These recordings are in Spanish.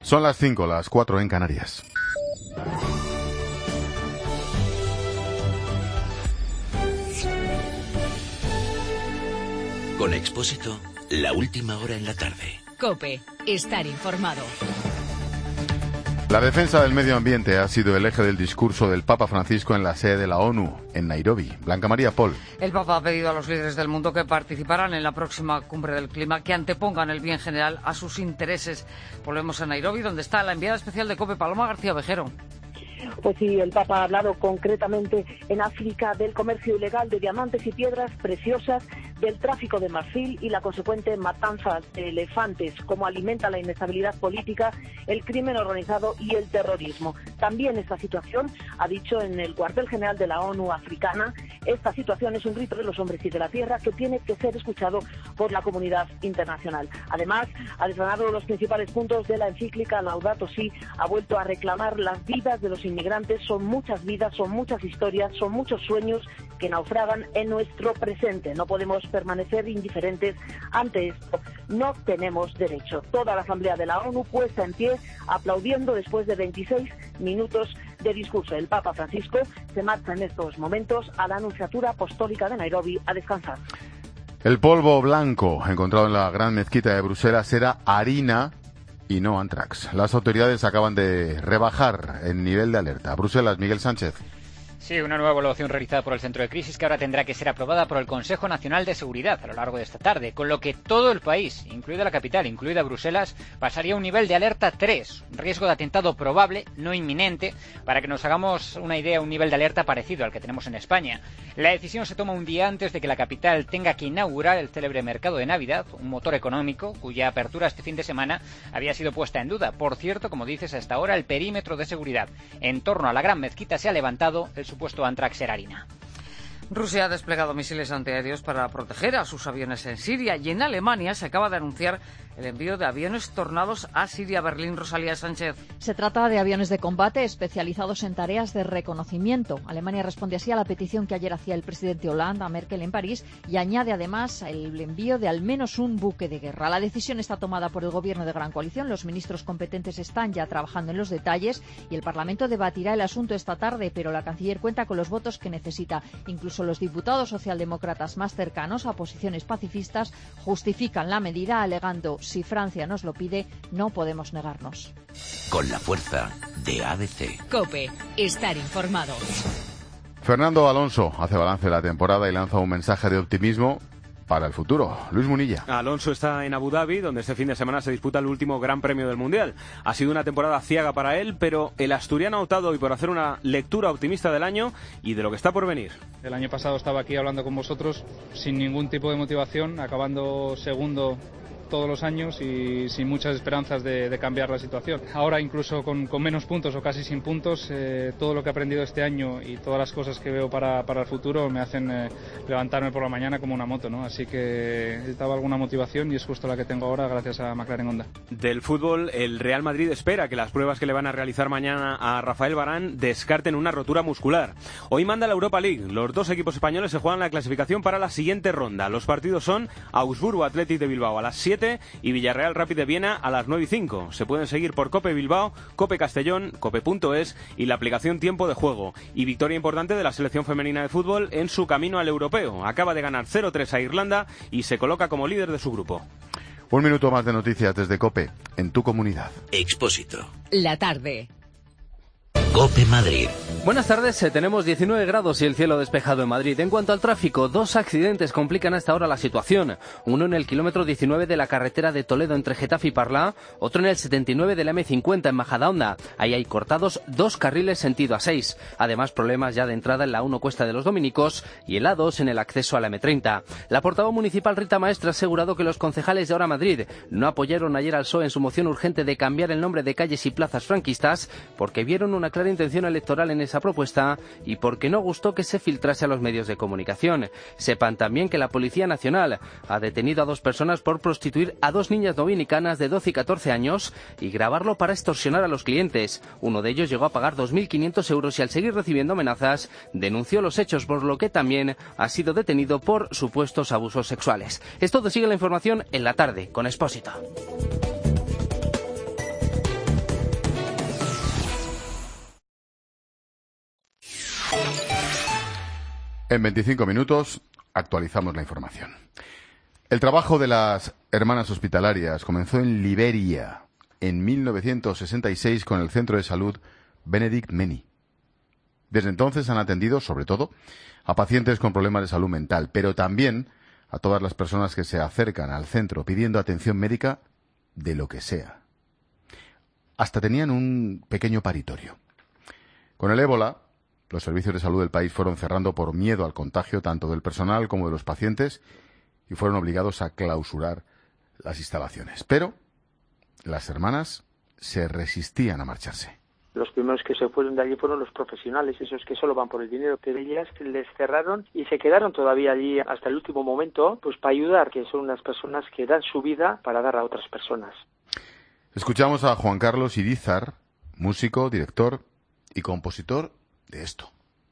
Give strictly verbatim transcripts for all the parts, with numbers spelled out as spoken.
Son las cinco, las cuatro en Canarias. Con Expósito, la última hora en la tarde. COPE, estar informado. La defensa del medio ambiente ha sido el eje del discurso del Papa Francisco en la sede de la ONU, en Nairobi. Blanca María Pol. El Papa ha pedido a los líderes del mundo que participarán en la próxima cumbre del clima, que antepongan el bien general a sus intereses. Volvemos a Nairobi, donde está la enviada especial de COPE, Paloma García Vejero. Pues sí, el Papa ha hablado concretamente en África del comercio ilegal de diamantes y piedras preciosas, del tráfico de marfil y la consecuente matanza de elefantes, cómo alimenta la inestabilidad política, el crimen organizado y el terrorismo. También esta situación, ha dicho en el cuartel general de la ONU africana, esta situación es un grito de los hombres y de la tierra que tiene que ser escuchado por la comunidad internacional. Además, ha desgranado los principales puntos de la encíclica Laudato Si, ha vuelto a reclamar las vidas de los inmigrantes. Son muchas vidas, son muchas historias, son muchos sueños que naufragan en nuestro presente. No podemos permanecer indiferentes ante esto. No tenemos derecho. Toda la Asamblea de la ONU puesta en pie, aplaudiendo después de veintiséis minutos de discurso. El Papa Francisco se marcha en estos momentos a la Nunciatura Apostólica de Nairobi a descansar. El polvo blanco encontrado en la Gran Mezquita de Bruselas era harina y no antrax. Las autoridades acaban de rebajar el nivel de alerta. Bruselas, Miguel Sánchez. Sí, una nueva evaluación realizada por el Centro de Crisis que ahora tendrá que ser aprobada por el Consejo Nacional de Seguridad a lo largo de esta tarde, con lo que todo el país, incluida la capital, incluida Bruselas, pasaría a un nivel de alerta tres, riesgo de atentado probable, no inminente, para que nos hagamos una idea, un nivel de alerta parecido al que tenemos en España. La decisión se toma un día antes de que la capital tenga que inaugurar el célebre mercado de Navidad, un motor económico cuya apertura este fin de semana había sido puesta en duda. Por cierto, como dices, hasta ahora el perímetro de seguridad en torno a la Gran Mezquita se ha levantado, el supuesto antrax era harina. Rusia ha desplegado misiles antiaéreos para proteger a sus aviones en Siria, y en Alemania se acaba de anunciar el envío de aviones Tornados a Siria. Berlín, Rosalía Sánchez. Se trata de aviones de combate especializados en tareas de reconocimiento. Alemania responde así a la petición que ayer hacía el presidente Hollande a Merkel en París y añade además el envío de al menos un buque de guerra. La decisión está tomada por el gobierno de gran coalición. Los ministros competentes están ya trabajando en los detalles y el Parlamento debatirá el asunto esta tarde, pero la canciller cuenta con los votos que necesita. Incluso los diputados socialdemócratas más cercanos a posiciones pacifistas justifican la medida alegando: si Francia nos lo pide, no podemos negarnos. Con la fuerza de A B C. COPE, estar informado. Fernando Alonso hace balance de la temporada y lanza un mensaje de optimismo para el futuro. Luis Munilla. Alonso está en Abu Dhabi, donde este fin de semana se disputa el último Gran Premio del Mundial. Ha sido una temporada ciega para él, pero el asturiano ha optado hoy por hacer una lectura optimista del año y de lo que está por venir. El año pasado estaba aquí hablando con vosotros sin ningún tipo de motivación, acabando segundo todos los años y sin muchas esperanzas de, de cambiar la situación. Ahora, incluso con, con menos puntos o casi sin puntos, eh, todo lo que he aprendido este año y todas las cosas que veo para, para el futuro me hacen eh, levantarme por la mañana como una moto, ¿no? Así que necesitaba alguna motivación y es justo la que tengo ahora gracias a McLaren Honda. Del fútbol, el Real Madrid espera que las pruebas que le van a realizar mañana a Rafael Varane descarten una rotura muscular. Hoy manda la Europa League. Los dos equipos españoles se juegan la clasificación para la siguiente ronda. Los partidos son Augsburgo Athletic de Bilbao a las siete y Villarreal Rapid de Viena a las nueve y cinco. Se pueden seguir por Cope Bilbao, Cope Castellón, cope punto es y la aplicación Tiempo de Juego. Y victoria importante de la selección femenina de fútbol en su camino al europeo. Acaba de ganar cero tres a Irlanda y se coloca como líder de su grupo. Un minuto más de noticias desde COPE, en tu comunidad. Expósito. La tarde. COPE Madrid. Buenas tardes, tenemos diecinueve grados y el cielo despejado en Madrid. En cuanto al tráfico, dos accidentes complican hasta ahora la situación. Uno en el kilómetro diecinueve de la carretera de Toledo entre Getafe y Parla, otro en el setenta y nueve de la eme cincuenta en Majadahonda. Ahí hay cortados dos carriles sentido A seis. Además, problemas ya de entrada en la uno Cuesta de los Dominicos y el A dos en el acceso a la eme treinta. La portavoz municipal Rita Maestre ha asegurado que los concejales de Ahora Madrid no apoyaron ayer al P S O E en su moción urgente de cambiar el nombre de calles y plazas franquistas porque vieron una clara intención electoral en esa propuesta y porque no gustó que se filtrase a los medios de comunicación. Sepan también que la Policía Nacional ha detenido a dos personas por prostituir a dos niñas dominicanas de doce y catorce años y grabarlo para extorsionar a los clientes. Uno de ellos llegó a pagar dos mil quinientos euros y al seguir recibiendo amenazas denunció los hechos, por lo que también ha sido detenido por supuestos abusos sexuales. Esto te sigue la información en la tarde con Expósito. En veinticinco minutos actualizamos la información. El trabajo de las hermanas hospitalarias comenzó en Liberia en mil novecientos sesenta y seis con el centro de salud Benedict Meni. Desde entonces han atendido, sobre todo, a pacientes con problemas de salud mental, pero también a todas las personas que se acercan al centro pidiendo atención médica de lo que sea. Hasta tenían un pequeño paritorio. Con el ébola, los servicios de salud del país fueron cerrando por miedo al contagio tanto del personal como de los pacientes y fueron obligados a clausurar las instalaciones. Pero las hermanas se resistían a marcharse. Los primeros que se fueron de allí fueron los profesionales, esos que solo van por el dinero, que ellas les cerraron y se quedaron todavía allí hasta el último momento, pues para ayudar, que son unas personas que dan su vida para dar a otras personas. Escuchamos a Juan Carlos Irizar, músico, director y compositor de esto.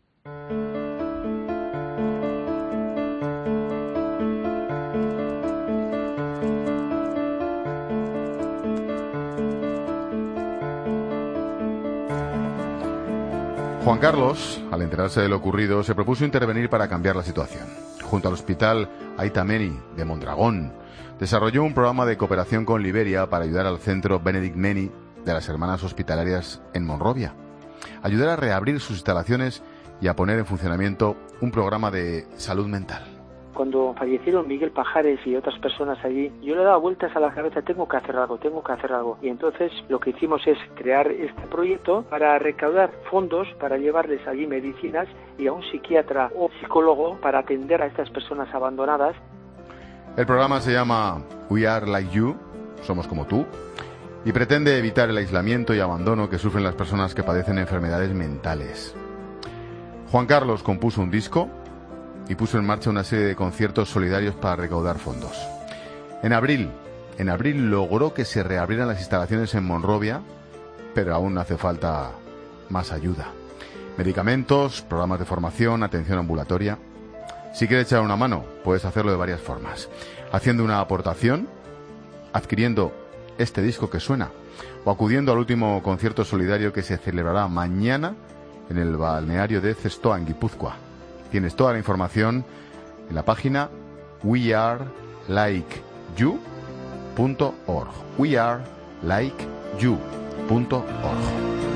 Juan Carlos, al enterarse de lo ocurrido, se propuso intervenir para cambiar la situación. Junto al hospital Aita Meni de Mondragón, desarrolló un programa de cooperación con Liberia para ayudar al centro Benedict Meni de las Hermanas Hospitalarias en Monrovia, ayudar a reabrir sus instalaciones y a poner en funcionamiento un programa de salud mental. Cuando fallecieron Miguel Pajares y otras personas allí, yo le daba vueltas a la cabeza, tengo que hacer algo, tengo que hacer algo. Y entonces lo que hicimos es crear este proyecto para recaudar fondos, para llevarles allí medicinas y a un psiquiatra o psicólogo para atender a estas personas abandonadas. El programa se llama We Are Like You, Somos Como Tú, y pretende evitar el aislamiento y abandono que sufren las personas que padecen enfermedades mentales. Juan Carlos compuso un disco y puso en marcha una serie de conciertos solidarios para recaudar fondos. En abril, en abril logró que se reabrieran las instalaciones en Monrovia, pero aún hace falta más ayuda. Medicamentos, programas de formación, atención ambulatoria. Si quieres echar una mano, puedes hacerlo de varias formas. Haciendo una aportación, adquiriendo este disco que suena, o acudiendo al último concierto solidario que se celebrará mañana en el balneario de Zestoa, en Guipúzcoa. Tienes toda la información en la página we are like you punto org. we are like you punto org.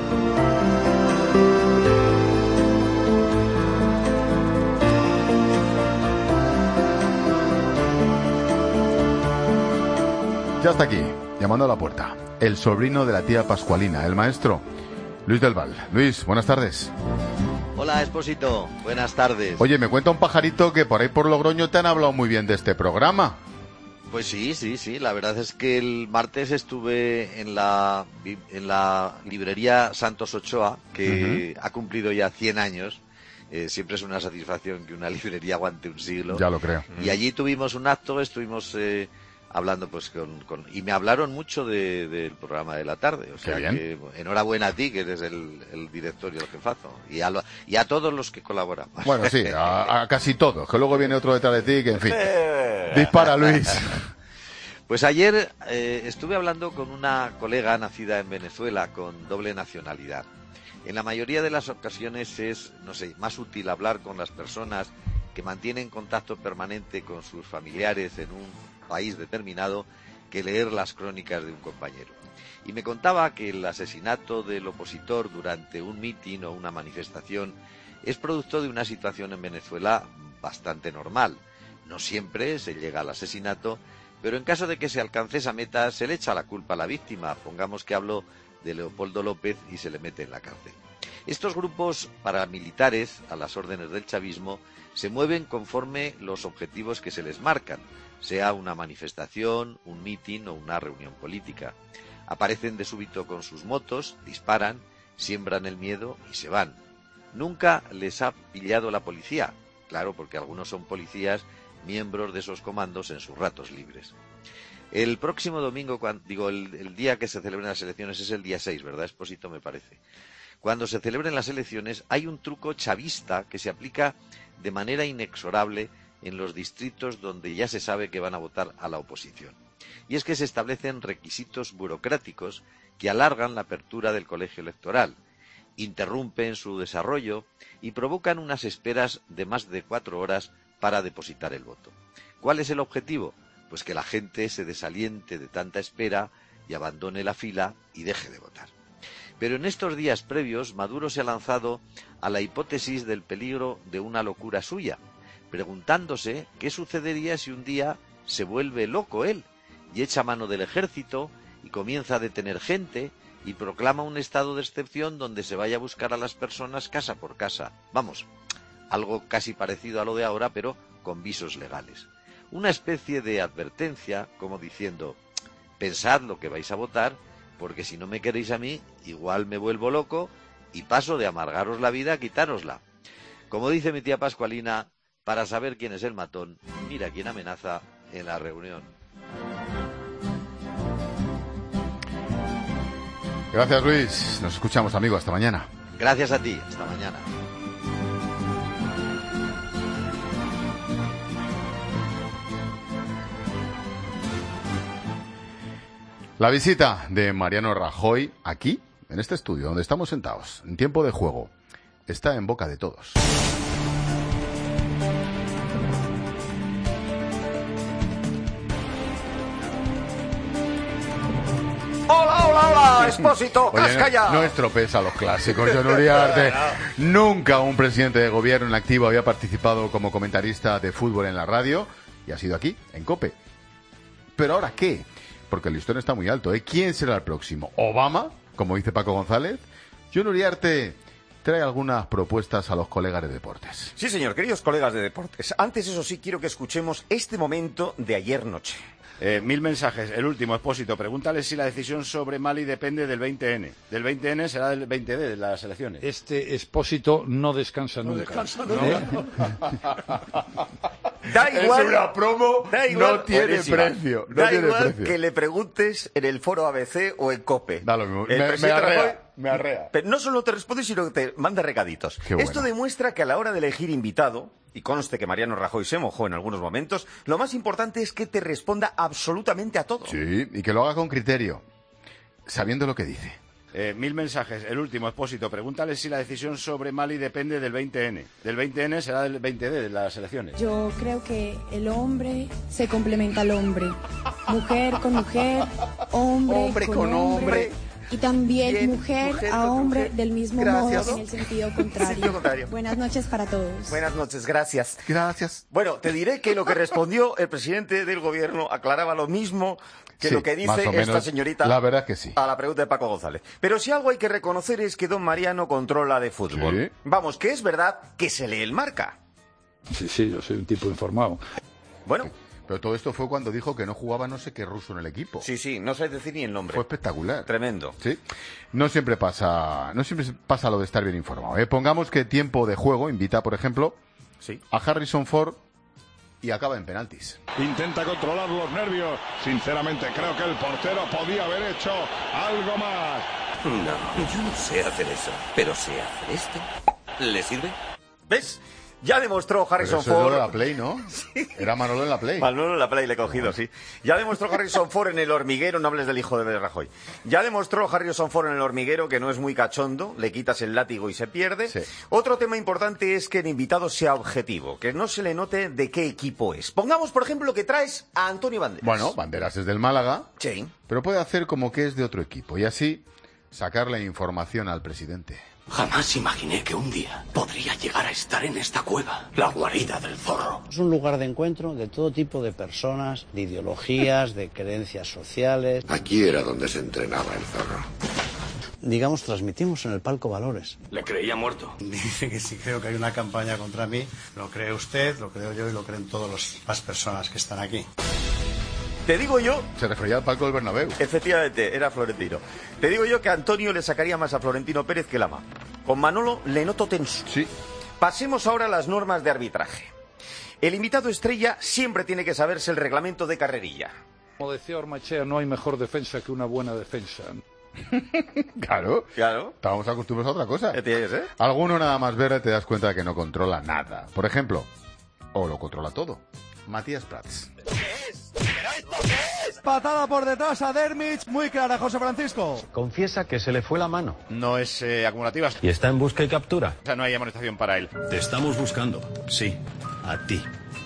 Ya está aquí, llamando a la puerta, el sobrino de la tía Pascualina, el maestro Luis del Val. Luis, buenas tardes. Hola, Expósito. Buenas tardes. Oye, me cuenta un pajarito que por ahí por Logroño te han hablado muy bien de este programa. Pues sí, sí, sí. La verdad es que el martes estuve en la en la librería Santos Ochoa, que uh-huh. ha cumplido ya cien años. Eh, siempre es una satisfacción que una librería aguante un siglo. Ya lo creo. Y allí tuvimos un acto, estuvimos eh, hablando pues con, con... Y me hablaron mucho de, del programa de la tarde. O sea que enhorabuena a ti, que eres el, el director y el jefazo. Y a, lo, y a todos los que colaboran. Bueno, sí, a, a casi todos. Que luego viene otro detrás de ti, que en fin. Dispara, Luis. Pues ayer eh, estuve hablando con una colega nacida en Venezuela con doble nacionalidad. En la mayoría de las ocasiones es, no sé, más útil hablar con las personas que mantienen contacto permanente con sus familiares en un país determinado que leer las crónicas de un compañero. Y me contaba que el asesinato del opositor durante un mitin o una manifestación es producto de una situación en Venezuela bastante normal. No siempre se llega al asesinato, pero en caso de que se alcance esa meta se le echa la culpa a la víctima. Pongamos que hablo de Leopoldo López y se le mete en la cárcel. Estos grupos paramilitares, a las órdenes del chavismo, se mueven conforme los objetivos que se les marcan, sea una manifestación, un mitin o una reunión política. Aparecen de súbito con sus motos, disparan, siembran el miedo y se van. Nunca les ha pillado la policía, claro, porque algunos son policías, miembros de esos comandos en sus ratos libres. El próximo domingo, cuando, digo, el, el día que se celebren las elecciones es el día seis, ¿verdad, Expósito? Me parece. Cuando se celebren las elecciones hay un truco chavista que se aplica de manera inexorable en los distritos donde ya se sabe que van a votar a la oposición. Y es que se establecen requisitos burocráticos que alargan la apertura del colegio electoral. interrumpen su desarrollo y provocan unas esperas de más de cuatro horas para depositar el voto. ¿Cuál es el objetivo? Pues que la gente se desaliente de tanta espera y abandone la fila y deje de votar. Pero en estos días previos, Maduro se ha lanzado a la hipótesis del peligro de una locura suya, preguntándose qué sucedería si un día se vuelve loco él y echa mano del ejército y comienza a detener gente y proclama un estado de excepción donde se vaya a buscar a las personas casa por casa. Vamos, algo casi parecido a lo de ahora, pero con visos legales. Una especie de advertencia, como diciendo, pensad lo que vais a votar, porque si no me queréis a mí, igual me vuelvo loco y paso de amargaros la vida a quitárosla. Como dice mi tía Pascualina, para saber quién es el matón, mira quién amenaza en la reunión. Gracias, Luis. Nos escuchamos, amigo. Hasta mañana. Gracias a ti. Hasta mañana. La visita de Mariano Rajoy aquí, en este estudio, donde estamos sentados, en tiempo de juego, está en boca de todos. ¡Hola, hola, hola! ¡Expósito, casca ya! No estropees a los clásicos, Jon Uriarte. Nunca un presidente de gobierno en activo había participado como comentarista de fútbol en la radio, y ha sido aquí, en COPE. ¿Pero ahora qué? Porque el listón está muy alto, ¿eh? ¿Quién será el próximo? ¿Obama? Como dice Paco González. Jon Uriarte trae algunas propuestas a los colegas de deportes. Sí, señor, queridos colegas de deportes. Antes, eso sí, quiero que escuchemos este momento de ayer noche. Eh, mil mensajes. El último, Expósito. Pregúntale si la decisión sobre Mali depende del veinte ene. Del veinte ene será del veinte de, de las elecciones. Este Expósito no descansa no nunca. Descansa nunca. Da igual, es una promo, da igual, no tiene buenísima. precio. No da tiene igual precio. que le preguntes en el foro A B C o en COPE. Da lo mismo. El Me, me presidente arrea, Rajoy, me arrea. Pero no solo te responde, sino que te manda recaditos. Qué bueno. Esto demuestra que a la hora de elegir invitado, y conste que Mariano Rajoy se mojó en algunos momentos, lo más importante es que te responda absolutamente a todo. Sí, y que lo haga con criterio, sabiendo lo que dice. Eh, mil mensajes. El último, Expósito. Pregúntale si la decisión sobre Mali depende del veinte ene. Del veinte ene será del veinte de, de las elecciones. Yo creo que el hombre se complementa al hombre. Mujer con mujer, hombre, Hombre con, con hombre. hombre. Y también Bien, mujer, mujer a con hombre mujer. del mismo Gracias. modo, en el sentido contrario. Sentido contrario. Buenas noches para todos. Buenas noches, gracias. Gracias. Bueno, te diré que lo que respondió el presidente del gobierno aclaraba lo mismo que Sí, lo que más dice o menos, esta señorita la verdad que sí. a la pregunta de Paco González. Pero si algo hay que reconocer es que don Mariano controla de fútbol. Sí. Vamos, que es verdad que se lee el Marca. Sí, sí, yo soy un tipo informado. Bueno. Pero todo esto fue cuando dijo que no jugaba no sé qué ruso en el equipo. Sí, sí, no sé decir ni el nombre. Fue espectacular. Tremendo. Sí. No siempre pasa, no siempre pasa lo de estar bien informado, ¿eh? Pongamos que Tiempo de Juego invita, por ejemplo, sí. a Harrison Ford y acaba en penaltis. Intenta controlar los nervios. Sinceramente, creo que el portero podía haber hecho algo más. No, yo no sé hacer eso, pero sé hacer esto. ¿Le sirve? ¿Ves? Ya demostró Harrison Pero eso Ford. era la Play, ¿no? Sí. Era Manolo en la Play. Manolo en la Play le he cogido, sí. Ya demostró Harrison Ford en El Hormiguero, no hables del hijo de Rajoy. Ya demostró Harrison Ford en El Hormiguero que no es muy cachondo, le quitas el látigo y se pierde. Sí. Otro tema importante es que el invitado sea objetivo, que no se le note de qué equipo es. Pongamos, por ejemplo, que traes a Antonio Banderas. Bueno, Banderas es del Málaga, sí. Pero puede hacer como que es de otro equipo y así sacarle información al presidente. Jamás imaginé que un día podría llegar a estar en esta cueva, la guarida del zorro. Es un lugar de encuentro de todo tipo de personas, de ideologías, de creencias sociales. Aquí era donde se entrenaba el zorro. Digamos, transmitimos en el palco valores. Le creía muerto. Dice que si creo que hay una campaña contra mí, lo cree usted, lo creo yo y lo creen todas las personas que están aquí. Te digo yo... Se refería al palco del Bernabéu. Efectivamente, era Florentino. Te digo yo que Antonio le sacaría más a Florentino Pérez que Lama. Con Manolo le noto tenso. Sí. Pasemos ahora a las normas de arbitraje. El invitado estrella siempre tiene que saberse el reglamento de carrerilla. Como decía Ormachea, no hay mejor defensa que una buena defensa. Claro. Claro. Estábamos acostumbrados a otra cosa. ¿Qué tienes, eh? Alguno nada más ver te das cuenta de que no controla nada. Por ejemplo, o lo controla todo. Matías Prats. ¿Qué es? ¿Pero esto qué es? patada por detrás a Dermich, muy clara, José Francisco. Confiesa que se le fue la mano. No es eh, acumulativa. ¿Y está en busca y captura? O sea, no hay amonestación para él. Te estamos buscando, sí, a ti.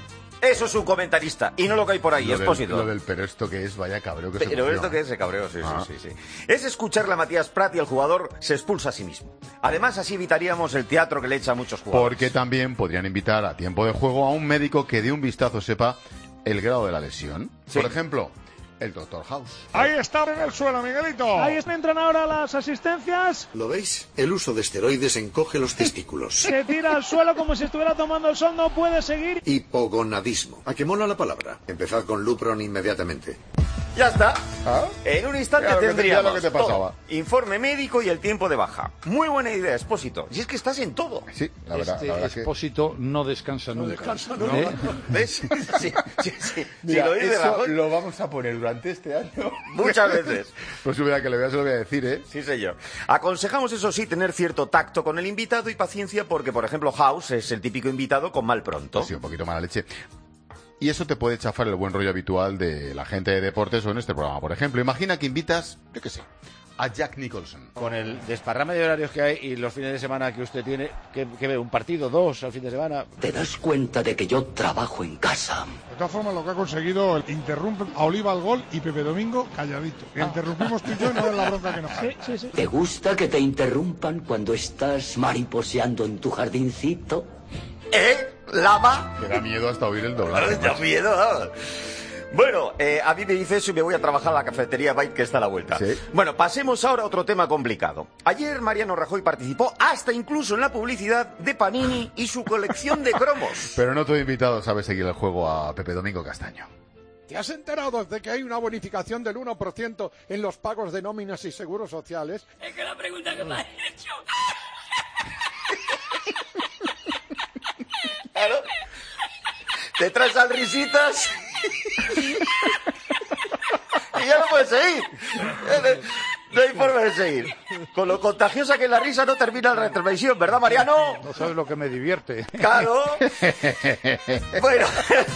Eso es un comentarista, y no lo que hay por ahí, Lo Expósito. del, lo del pero esto que es, vaya cabreo que se Pero cogió, esto ¿eh? que es, se cabreó, sí, Ah. sí, sí, sí. Es escucharle a Matías Prat y el jugador se expulsa a sí mismo. Además, así evitaríamos el teatro que le echa a muchos jugadores. Porque también podrían invitar a tiempo de juego a un médico que de un vistazo sepa el grado de la lesión. Sí. Por ejemplo, el doctor House. Ahí está en el suelo, Miguelito. Ahí entran ahora las asistencias. ¿Lo veis? El uso de esteroides encoge los testículos. Se tira al suelo como si estuviera tomando el sol, no puede seguir. Hipogonadismo. ¿A qué mola la palabra? Empezad con Lupron inmediatamente. Ya está. ¿Ah? En un instante Ya lo que te- tendríamos ya lo que te pasaba. todo. Informe médico y el tiempo de baja. Muy buena idea, Expósito. Y es que estás en todo. Sí, la verdad, Este la verdad que... Expósito no descansa nunca. descansa ¿no? nunca. ¿Ves? Sí, sí, sí. Mira, si lo oís de eso Rajoy, lo vamos a poner durante este año. muchas veces. Pues hubiera que le veas, se lo voy a decir, ¿eh? Sí, señor. Aconsejamos, eso sí, tener cierto tacto con el invitado y paciencia porque, por ejemplo, House es el típico invitado con mal pronto. Pues sí, un poquito mala leche. Y eso te puede chafar el buen rollo habitual de la gente de deportes o en este programa. Por ejemplo, imagina que invitas, yo qué sé, a Jack Nicholson. Con el desparrame de horarios que hay y los fines de semana que usted tiene, que, que ve un partido, dos al fin de semana. ¿Te das cuenta de que yo trabajo en casa? De todas formas, lo que ha conseguido, interrumpe a Oliva al gol y Pepe Domingo calladito. Interrumpimos tú y yo y no es la bronca que nos cae. Sí, sí, sí. ¿Te gusta que te interrumpan cuando estás mariposeando en tu jardincito? ¿Eh? ¿Lama? Me da miedo hasta oír el doblaje. Da miedo. ah. Bueno, eh, a mí me dice eso y me voy a trabajar a la cafetería Byte que está a la vuelta. Sí. Bueno, pasemos ahora a otro tema complicado. Ayer Mariano Rajoy participó hasta incluso en la publicidad de Panini y su colección de cromos. Pero no todo invitado sabe seguir el juego a Pepe Domingo Castaño. ¿Te has enterado de que hay una bonificación del uno por ciento en los pagos de nóminas y seguros sociales? Es que la pregunta que me has hecho... Claro. Te traes al risitas y ya no puedes seguir. No hay forma de seguir. Con lo contagiosa que es la risa no termina la retransmisión, ¿verdad, Mariano? No sabes lo que me divierte. Claro. Bueno,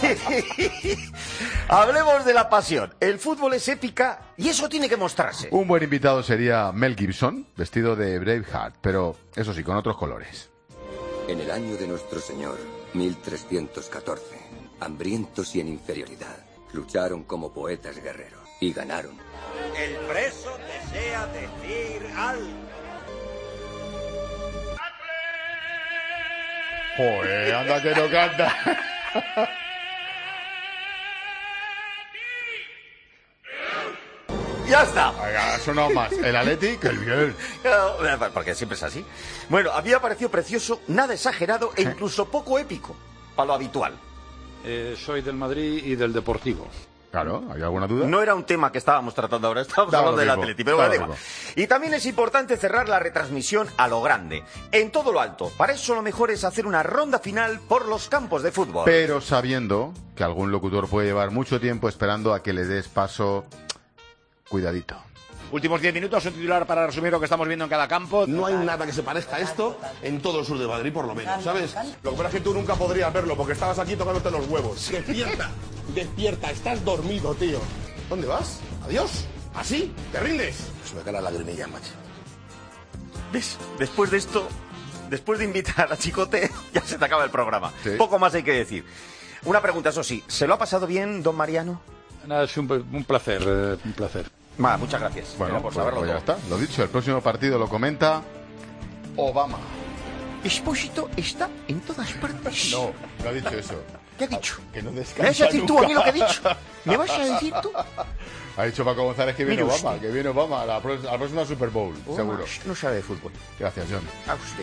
hablemos de la pasión. El fútbol es épica y eso tiene que mostrarse. Un buen invitado sería Mel Gibson, vestido de Braveheart, pero eso sí, con otros colores. En el año de nuestro Señor, mil trescientos catorce, hambrientos y en inferioridad, lucharon como poetas guerreros y ganaron. El preso desea decir algo. Joder, anda que no canta. Ya está. Venga, ha sonado más el Atleti que el bien. Claro, porque siempre es así. Bueno, a mí me ha parecido precioso, nada exagerado e incluso poco épico, para lo habitual. Eh, soy del Madrid y del Deportivo. Claro, ¿hay alguna duda? No era un tema que estábamos tratando ahora, estábamos Da lo hablando del mismo, Atleti, pero da bueno, lo da igual. mismo. Y también es importante cerrar la retransmisión a lo grande, en todo lo alto. Para eso lo mejor es hacer una ronda final por los campos de fútbol. Pero sabiendo que algún locutor puede llevar mucho tiempo esperando a que le des paso, cuidadito. Últimos diez minutos, un titular para resumir lo que estamos viendo en cada campo. No hay nada que se parezca a esto en todo el sur de Madrid, por lo menos, ¿sabes? Lo que pasa es que tú nunca podrías verlo porque estabas aquí tocándote los huevos. Despierta, despierta, estás dormido, tío. ¿Dónde vas? ¿Adiós? ¿Así? ¿Te rindes? Se me cae la lagrimilla, macho. ¿Ves? Después de esto, después de invitar a Chicote, ya se te acaba el programa. Sí. Poco más hay que decir. Una pregunta, eso sí, ¿se lo ha pasado bien, don Mariano? Nada, es un, un placer, eh, un placer. Va, muchas gracias. Bueno, Era por pues, saberlo pues ya todo. está. Lo dicho, el próximo partido lo comenta Obama. Expósito está en todas partes. No, no ha dicho eso. ¿Qué ha dicho? Que no ¿Me descansa vas a decir tú a mí lo que he nunca. dicho? ¿Me vas a decir tú? Ha dicho Paco González que viene Mire Obama, usted. que viene Obama a la, pro- a la próxima Super Bowl, Obama seguro. no sabe de fútbol. Gracias, John. A usted.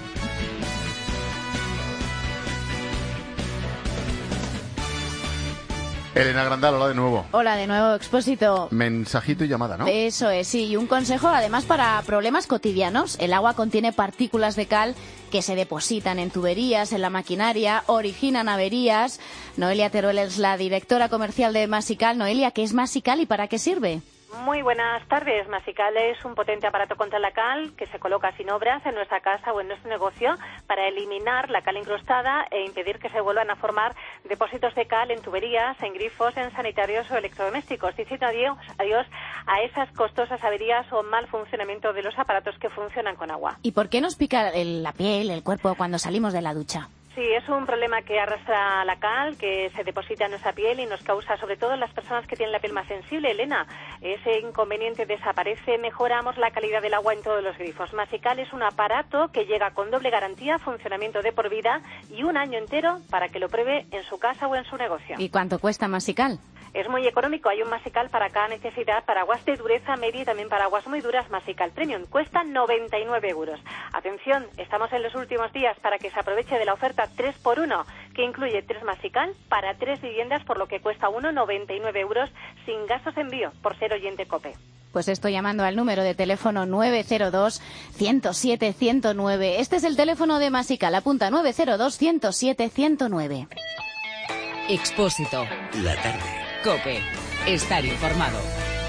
Elena Grandal, hola de nuevo. Hola de nuevo, Expósito. Mensajito y llamada, ¿no? Eso es, sí, y un consejo además para problemas cotidianos. El agua contiene partículas de cal que se depositan en tuberías, en la maquinaria, originan averías. Noelia Teruel es la directora comercial de Masical. Noelia, ¿qué es Masical y para qué sirve? Muy buenas tardes. Masical es un potente aparato contra la cal que se coloca sin obras en nuestra casa o en nuestro negocio para eliminar la cal incrustada e impedir que se vuelvan a formar depósitos de cal en tuberías, en grifos, en sanitarios o electrodomésticos, diciendo adiós, adiós a esas costosas averías o mal funcionamiento de los aparatos que funcionan con agua. ¿Y por qué nos pica el, la piel, el cuerpo cuando salimos de la ducha? Sí, es un problema que arrastra la cal, que se deposita en nuestra piel y nos causa, sobre todo en las personas que tienen la piel más sensible, Elena. Ese inconveniente desaparece, mejoramos la calidad del agua en todos los grifos. Masical es un aparato que llega con doble garantía, funcionamiento de por vida y un año entero para que lo pruebe en su casa o en su negocio. ¿Y cuánto cuesta Masical? Es muy económico, hay un Masical para cada necesidad, para aguas de dureza media y también para aguas muy duras. Masical Premium cuesta noventa y nueve euros. Atención, estamos en los últimos días para que se aproveche de la oferta tres por uno, que incluye tres Masical para tres viviendas, por lo que cuesta uno noventa y nueve euros sin gastos de envío, por ser oyente COPE. Pues estoy llamando al número de teléfono nueve cero dos, uno cero siete, uno cero nueve. Este es el teléfono de Masical. Apunta nueve cero dos, uno cero siete, uno cero nueve. Expósito. La tarde. COPE. Estar informado.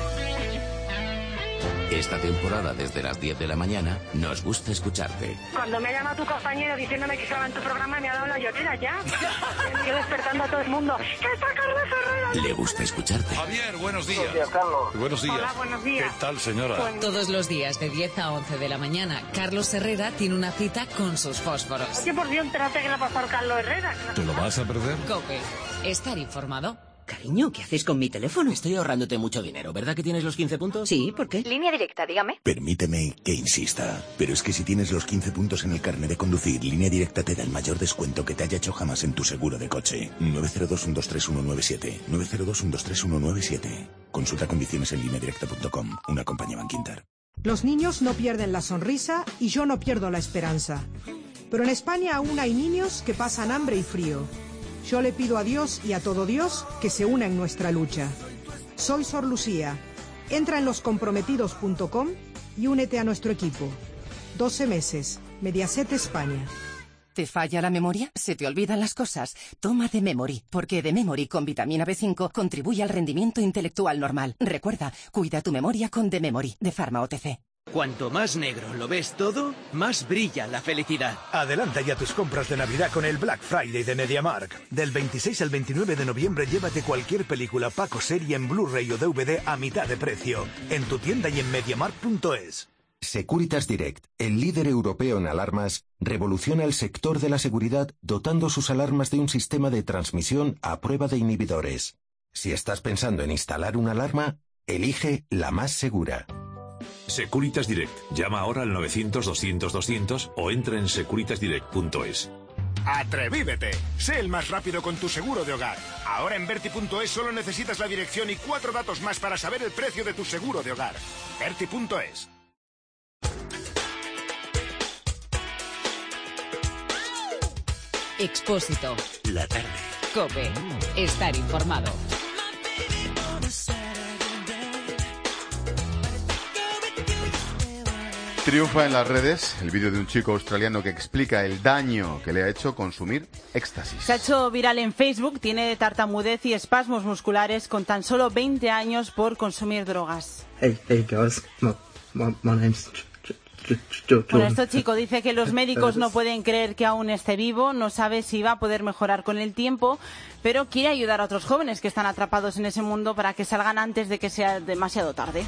Esta temporada, desde las diez de la mañana, nos gusta escucharte. Cuando me llama tu compañero diciéndome que estaba en tu programa, me ha dado la llorera ya. Yo despertando a todo el mundo. ¡Que está Carlos Herrera! Le gusta escucharte. Javier, buenos días. Buenos días, Carlos. Buenos días. Hola, buenos días. ¿Qué tal, señora? Bueno. Todos los días de diez a once de la mañana, Carlos Herrera tiene una cita con sus fósforos. Oye, por Dios, entérate que le ha pasado a Carlos Herrera. ¿Te lo vas a perder? COPE. Estar informado. Cariño, ¿qué haces con mi teléfono? Estoy ahorrándote mucho dinero, ¿verdad que tienes los quince puntos? Sí, ¿por qué? Línea directa, dígame. Permíteme que insista, pero es que si tienes los quince puntos en el carnet de conducir, Línea Directa te da el mayor descuento que te haya hecho jamás en tu seguro de coche. nueve cero dos, uno dos tres, uno nueve siete. nueve cero dos, uno dos tres, uno nueve siete. Consulta condiciones en línea directa punto com, una compañía Bankinter. Los niños no pierden la sonrisa y yo no pierdo la esperanza. Pero en España aún hay niños que pasan hambre y frío. Yo le pido a Dios y a todo Dios que se una en nuestra lucha. Soy Sor Lucía. Entra en loscomprometidos punto com y únete a nuestro equipo. doce meses. Mediaset España. ¿Te falla la memoria? ¿Se te olvidan las cosas? Toma The Memory, porque The Memory con vitamina B cinco contribuye al rendimiento intelectual normal. Recuerda, cuida tu memoria con The Memory, de Pharma O T C. Cuanto más negro lo ves todo, más brilla la felicidad. Adelanta ya tus compras de Navidad con el Black Friday de MediaMarkt. Del veintiséis al veintinueve de noviembre llévate cualquier película Paco serie en Blu-ray o D V D a mitad de precio. En tu tienda y en mediamarkt punto es. Securitas Direct, el líder europeo en alarmas, revoluciona el sector de la seguridad dotando sus alarmas de un sistema de transmisión a prueba de inhibidores. Si estás pensando en instalar una alarma, elige la más segura. Securitas Direct. Llama ahora al novecientos, doscientos, doscientos o entra en securitas direct punto es. ¡Atrevívete! Sé el más rápido con tu seguro de hogar. Ahora en Berti punto es solo necesitas la dirección y cuatro datos más para saber el precio de tu seguro de hogar. Berti punto es. Expósito. La tarde. COPE. Estar informado. Triunfa en las redes el vídeo de un chico australiano que explica el daño que le ha hecho consumir éxtasis. Se ha hecho viral en Facebook, tiene tartamudez y espasmos musculares con tan solo veinte años por consumir drogas. Hey, hey guys, my, my, my name's... Bueno, este chico dice que los médicos no pueden creer que aún esté vivo, no sabe si va a poder mejorar con el tiempo, pero quiere ayudar a otros jóvenes que están atrapados en ese mundo para que salgan antes de que sea demasiado tarde.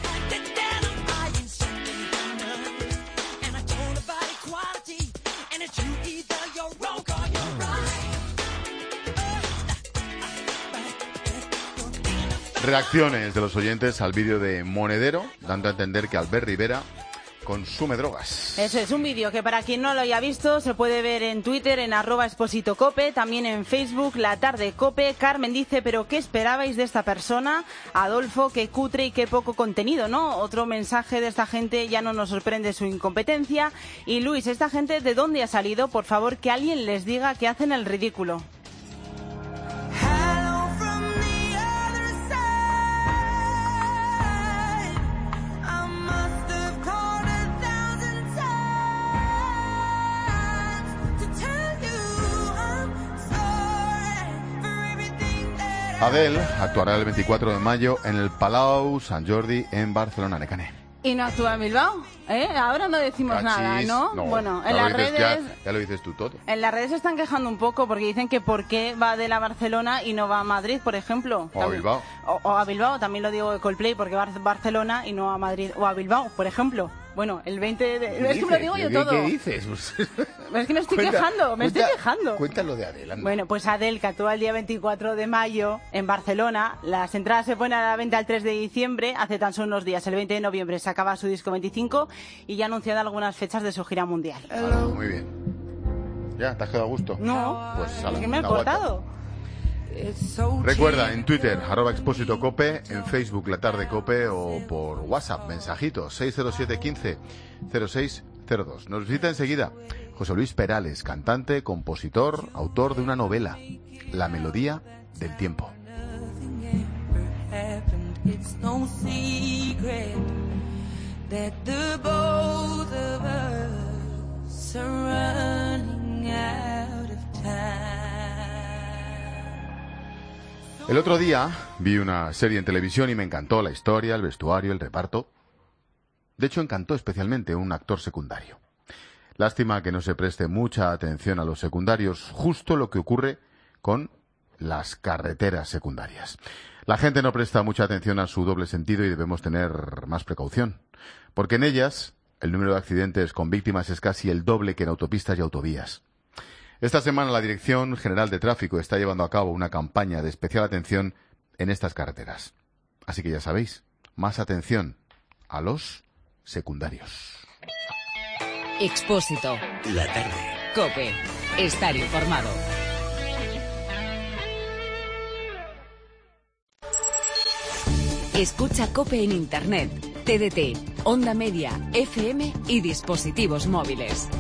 Reacciones de los oyentes al vídeo de Monedero, dando a entender que Albert Rivera consume drogas. Eso es un vídeo que para quien no lo haya visto se puede ver en Twitter en arroba Exposito Cope, también en Facebook La Tarde Cope. Carmen dice, pero ¿qué esperabais de esta persona? Adolfo, qué cutre y qué poco contenido, ¿no? Otro mensaje de esta gente, ya no nos sorprende su incompetencia. Y Luis, ¿esta gente de dónde ha salido? Por favor, que alguien les diga que hacen el ridículo. Adele actuará el veinticuatro de mayo en el Palau Sant Jordi en Barcelona, Necane. ¿Y no actúa en Bilbao? ¿Eh? Ahora no decimos Cachis, nada, ¿no? no Bueno, ya en lo las dices, redes... Ya, ya lo dices tú todo. En las redes se están quejando un poco porque dicen que por qué va de la Barcelona y no va a Madrid, por ejemplo. O a Bilbao. O, o a Bilbao, también lo digo de Coldplay, porque va a Barcelona y no a Madrid. O a Bilbao, por ejemplo. Bueno, el veinte de... Es que me lo digo yo ¿Qué, todo. ¿Qué dices? Es que me estoy Cuenta, quejando, me cuenta, estoy quejando. Cuéntalo de Adele. anda. Bueno, pues Adele, que actúa el día veinticuatro de mayo en Barcelona. Las entradas se ponen a la venta el tres de diciembre, hace tan solo unos días. El veinte de noviembre se acaba su disco veinticinco y ya ha anunciado algunas fechas de su gira mundial. Ala, muy bien. ¿Ya? ¿Te has quedado a gusto? No, Pues ala, es que me he una guata. cortado. Recuerda, en Twitter, arroba Expósito Cope, en Facebook, La Tarde Cope, o por WhatsApp, mensajitos, seis cero siete quince cero seis cero dos. Nos visita enseguida José Luis Perales, cantante, compositor, autor de una novela, La Melodía del Tiempo. El otro día vi una serie en televisión y me encantó la historia, el vestuario, el reparto. De hecho, encantó especialmente un actor secundario. Lástima que no se preste mucha atención a los secundarios, justo lo que ocurre con las carreteras secundarias. La gente no presta mucha atención a su doble sentido y debemos tener más precaución, porque en ellas el número de accidentes con víctimas es casi el doble que en autopistas y autovías. Esta semana la Dirección General de Tráfico está llevando a cabo una campaña de especial atención en estas carreteras. Así que ya sabéis, más atención a los secundarios. Expósito. La tarde. COPE. Estar informado. Escucha COPE en Internet, T D T, Onda Media, F M y dispositivos móviles.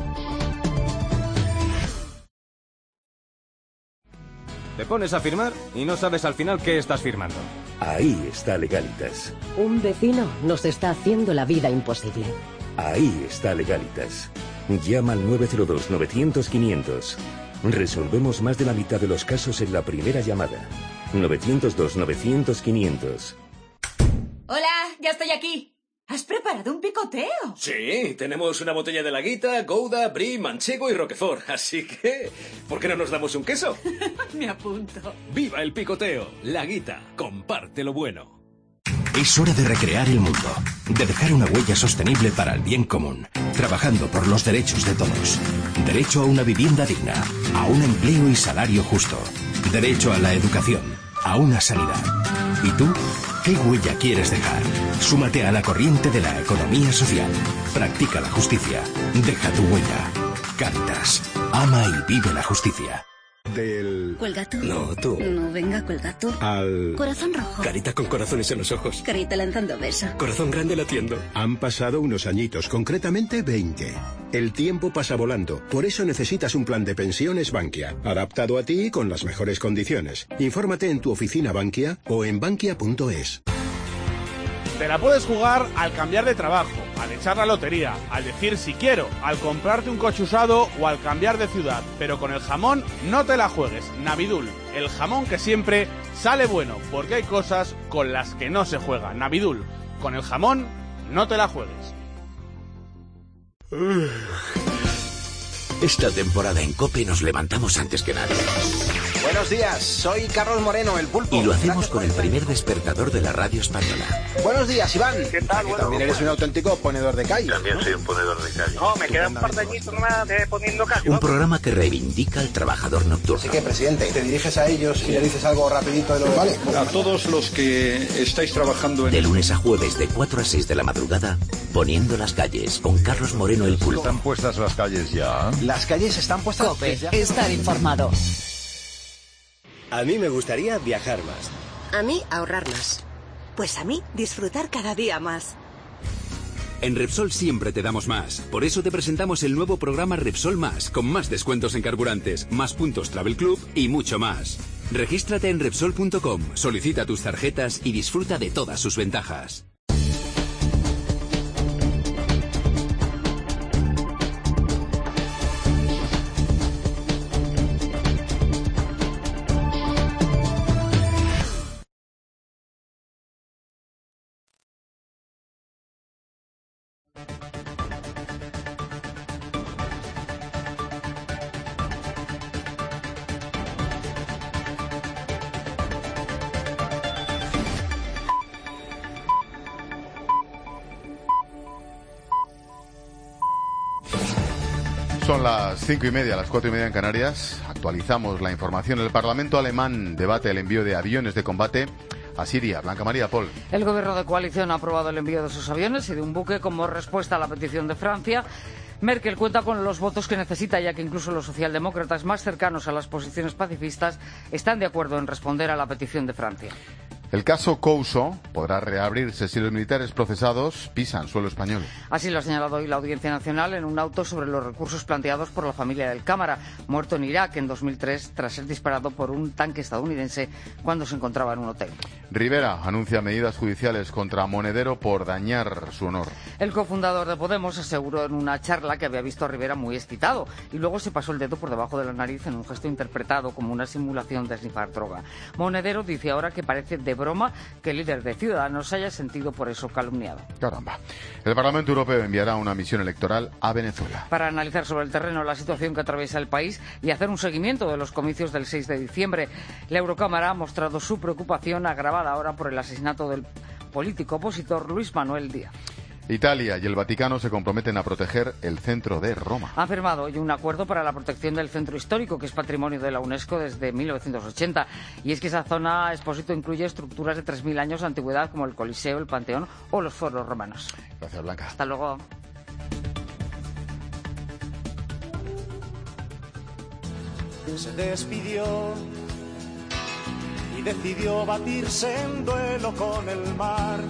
Te pones a firmar y no sabes al final qué estás firmando. Ahí está Legalitas. Un vecino nos está haciendo la vida imposible. Ahí está Legalitas. Llama al nueve cero dos novecientos quinientos. Resolvemos más de la mitad de los casos en la primera llamada. novecientos dos novecientos quinientos. Hola, ya estoy aquí. ¿Has preparado un picoteo? Sí, tenemos una botella de Laguita, Gouda, Brie, Manchego y Roquefort. Así que, ¿por qué no nos damos un queso? Me apunto. ¡Viva el picoteo! Laguita, comparte lo bueno. Es hora de recrear el mundo, de dejar una huella sostenible para el bien común, trabajando por los derechos de todos. Derecho a una vivienda digna, a un empleo y salario justo. Derecho a la educación, a una sanidad. ¿Y tú? ¿Qué huella quieres dejar? Súmate a la corriente de la economía social. Practica la justicia. Deja tu huella. Cáritas. Ama y vive la justicia. Del... ¿Cuelgato? No, tú. No, venga, Cuelgato. Al... Corazón rojo. Carita con corazones en los ojos. Carita lanzando beso. Corazón grande latiendo. Han pasado unos añitos, concretamente veinte. El tiempo pasa volando, por eso necesitas un plan de pensiones Bankia, adaptado a ti y con las mejores condiciones. Infórmate en tu oficina Bankia o en bankia punto es. Te la puedes jugar al cambiar de trabajo, al echar la lotería, al decir si quiero, al comprarte un coche usado o al cambiar de ciudad. Pero con el jamón no te la juegues. Navidul, el jamón que siempre sale bueno, porque hay cosas con las que no se juega. Navidul, con el jamón no te la juegues. Esta temporada en COPE nos levantamos antes que nadie. Buenos días, soy Carlos Moreno, el Pulpo. Y lo hacemos con el primer despertador de la radio española. Buenos días, Iván. ¿Qué tal? Bueno, también eres un auténtico ponedor de calle. También ¿no? soy un ponedor de calle. No, me quedan un par de añitos nomás de poniendo calle. Un programa que reivindica al trabajador nocturno. Así que, presidente, te diriges a ellos y le dices algo rapidito de lo... Vale. A todos los que estáis trabajando en... De lunes a jueves, de cuatro a seis de la madrugada, Poniendo las calles, con Carlos Moreno, el Pulpo. ¿Están puestas las calles ya? Las calles están puestas... COPE, estar informado. A mí me gustaría viajar más. A mí, ahorrar más. Pues a mí, disfrutar cada día más. En Repsol siempre te damos más. Por eso te presentamos el nuevo programa Repsol Más, con más descuentos en carburantes, más puntos Travel Club y mucho más. Regístrate en Repsol punto com, solicita tus tarjetas y disfruta de todas sus ventajas. Son las cinco y media, las cuatro y media en Canarias. Actualizamos la información. El Parlamento alemán debate el envío de aviones de combate a Siria. Blanca María Pol. El gobierno de coalición ha aprobado el envío de sus aviones y de un buque como respuesta a la petición de Francia. Merkel cuenta con los votos que necesita, ya que incluso los socialdemócratas más cercanos a las posiciones pacifistas están de acuerdo en responder a la petición de Francia. El caso Couso podrá reabrirse si los militares procesados pisan suelo español. Así lo ha señalado hoy la Audiencia Nacional en un auto sobre los recursos planteados por la familia del Cámara, muerto en Irak en dos mil tres tras ser disparado por un tanque estadounidense cuando se encontraba en un hotel. Rivera anuncia medidas judiciales contra Monedero por dañar su honor. El cofundador de Podemos aseguró en una charla que había visto a Rivera muy excitado y luego se pasó el dedo por debajo de la nariz en un gesto interpretado como una simulación de snifar droga. Monedero dice ahora que parece de broma que el líder de Ciudadanos haya sentido por eso calumniado. Caramba. El Parlamento Europeo enviará una misión electoral a Venezuela. Para analizar sobre el terreno la situación que atraviesa el país y hacer un seguimiento de los comicios del seis de diciembre. La Eurocámara ha mostrado su preocupación agravada ahora por el asesinato del político opositor Luis Manuel Díaz. Italia y el Vaticano se comprometen a proteger el centro de Roma. Han firmado hoy un acuerdo para la protección del centro histórico, que es patrimonio de la UNESCO desde mil novecientos ochenta. Y es que esa zona expósito incluye estructuras de tres mil años de antigüedad, como el Coliseo, el Panteón o los foros romanos. Gracias, Blanca. Hasta luego. Se despidió y decidió batirse en duelo con el mar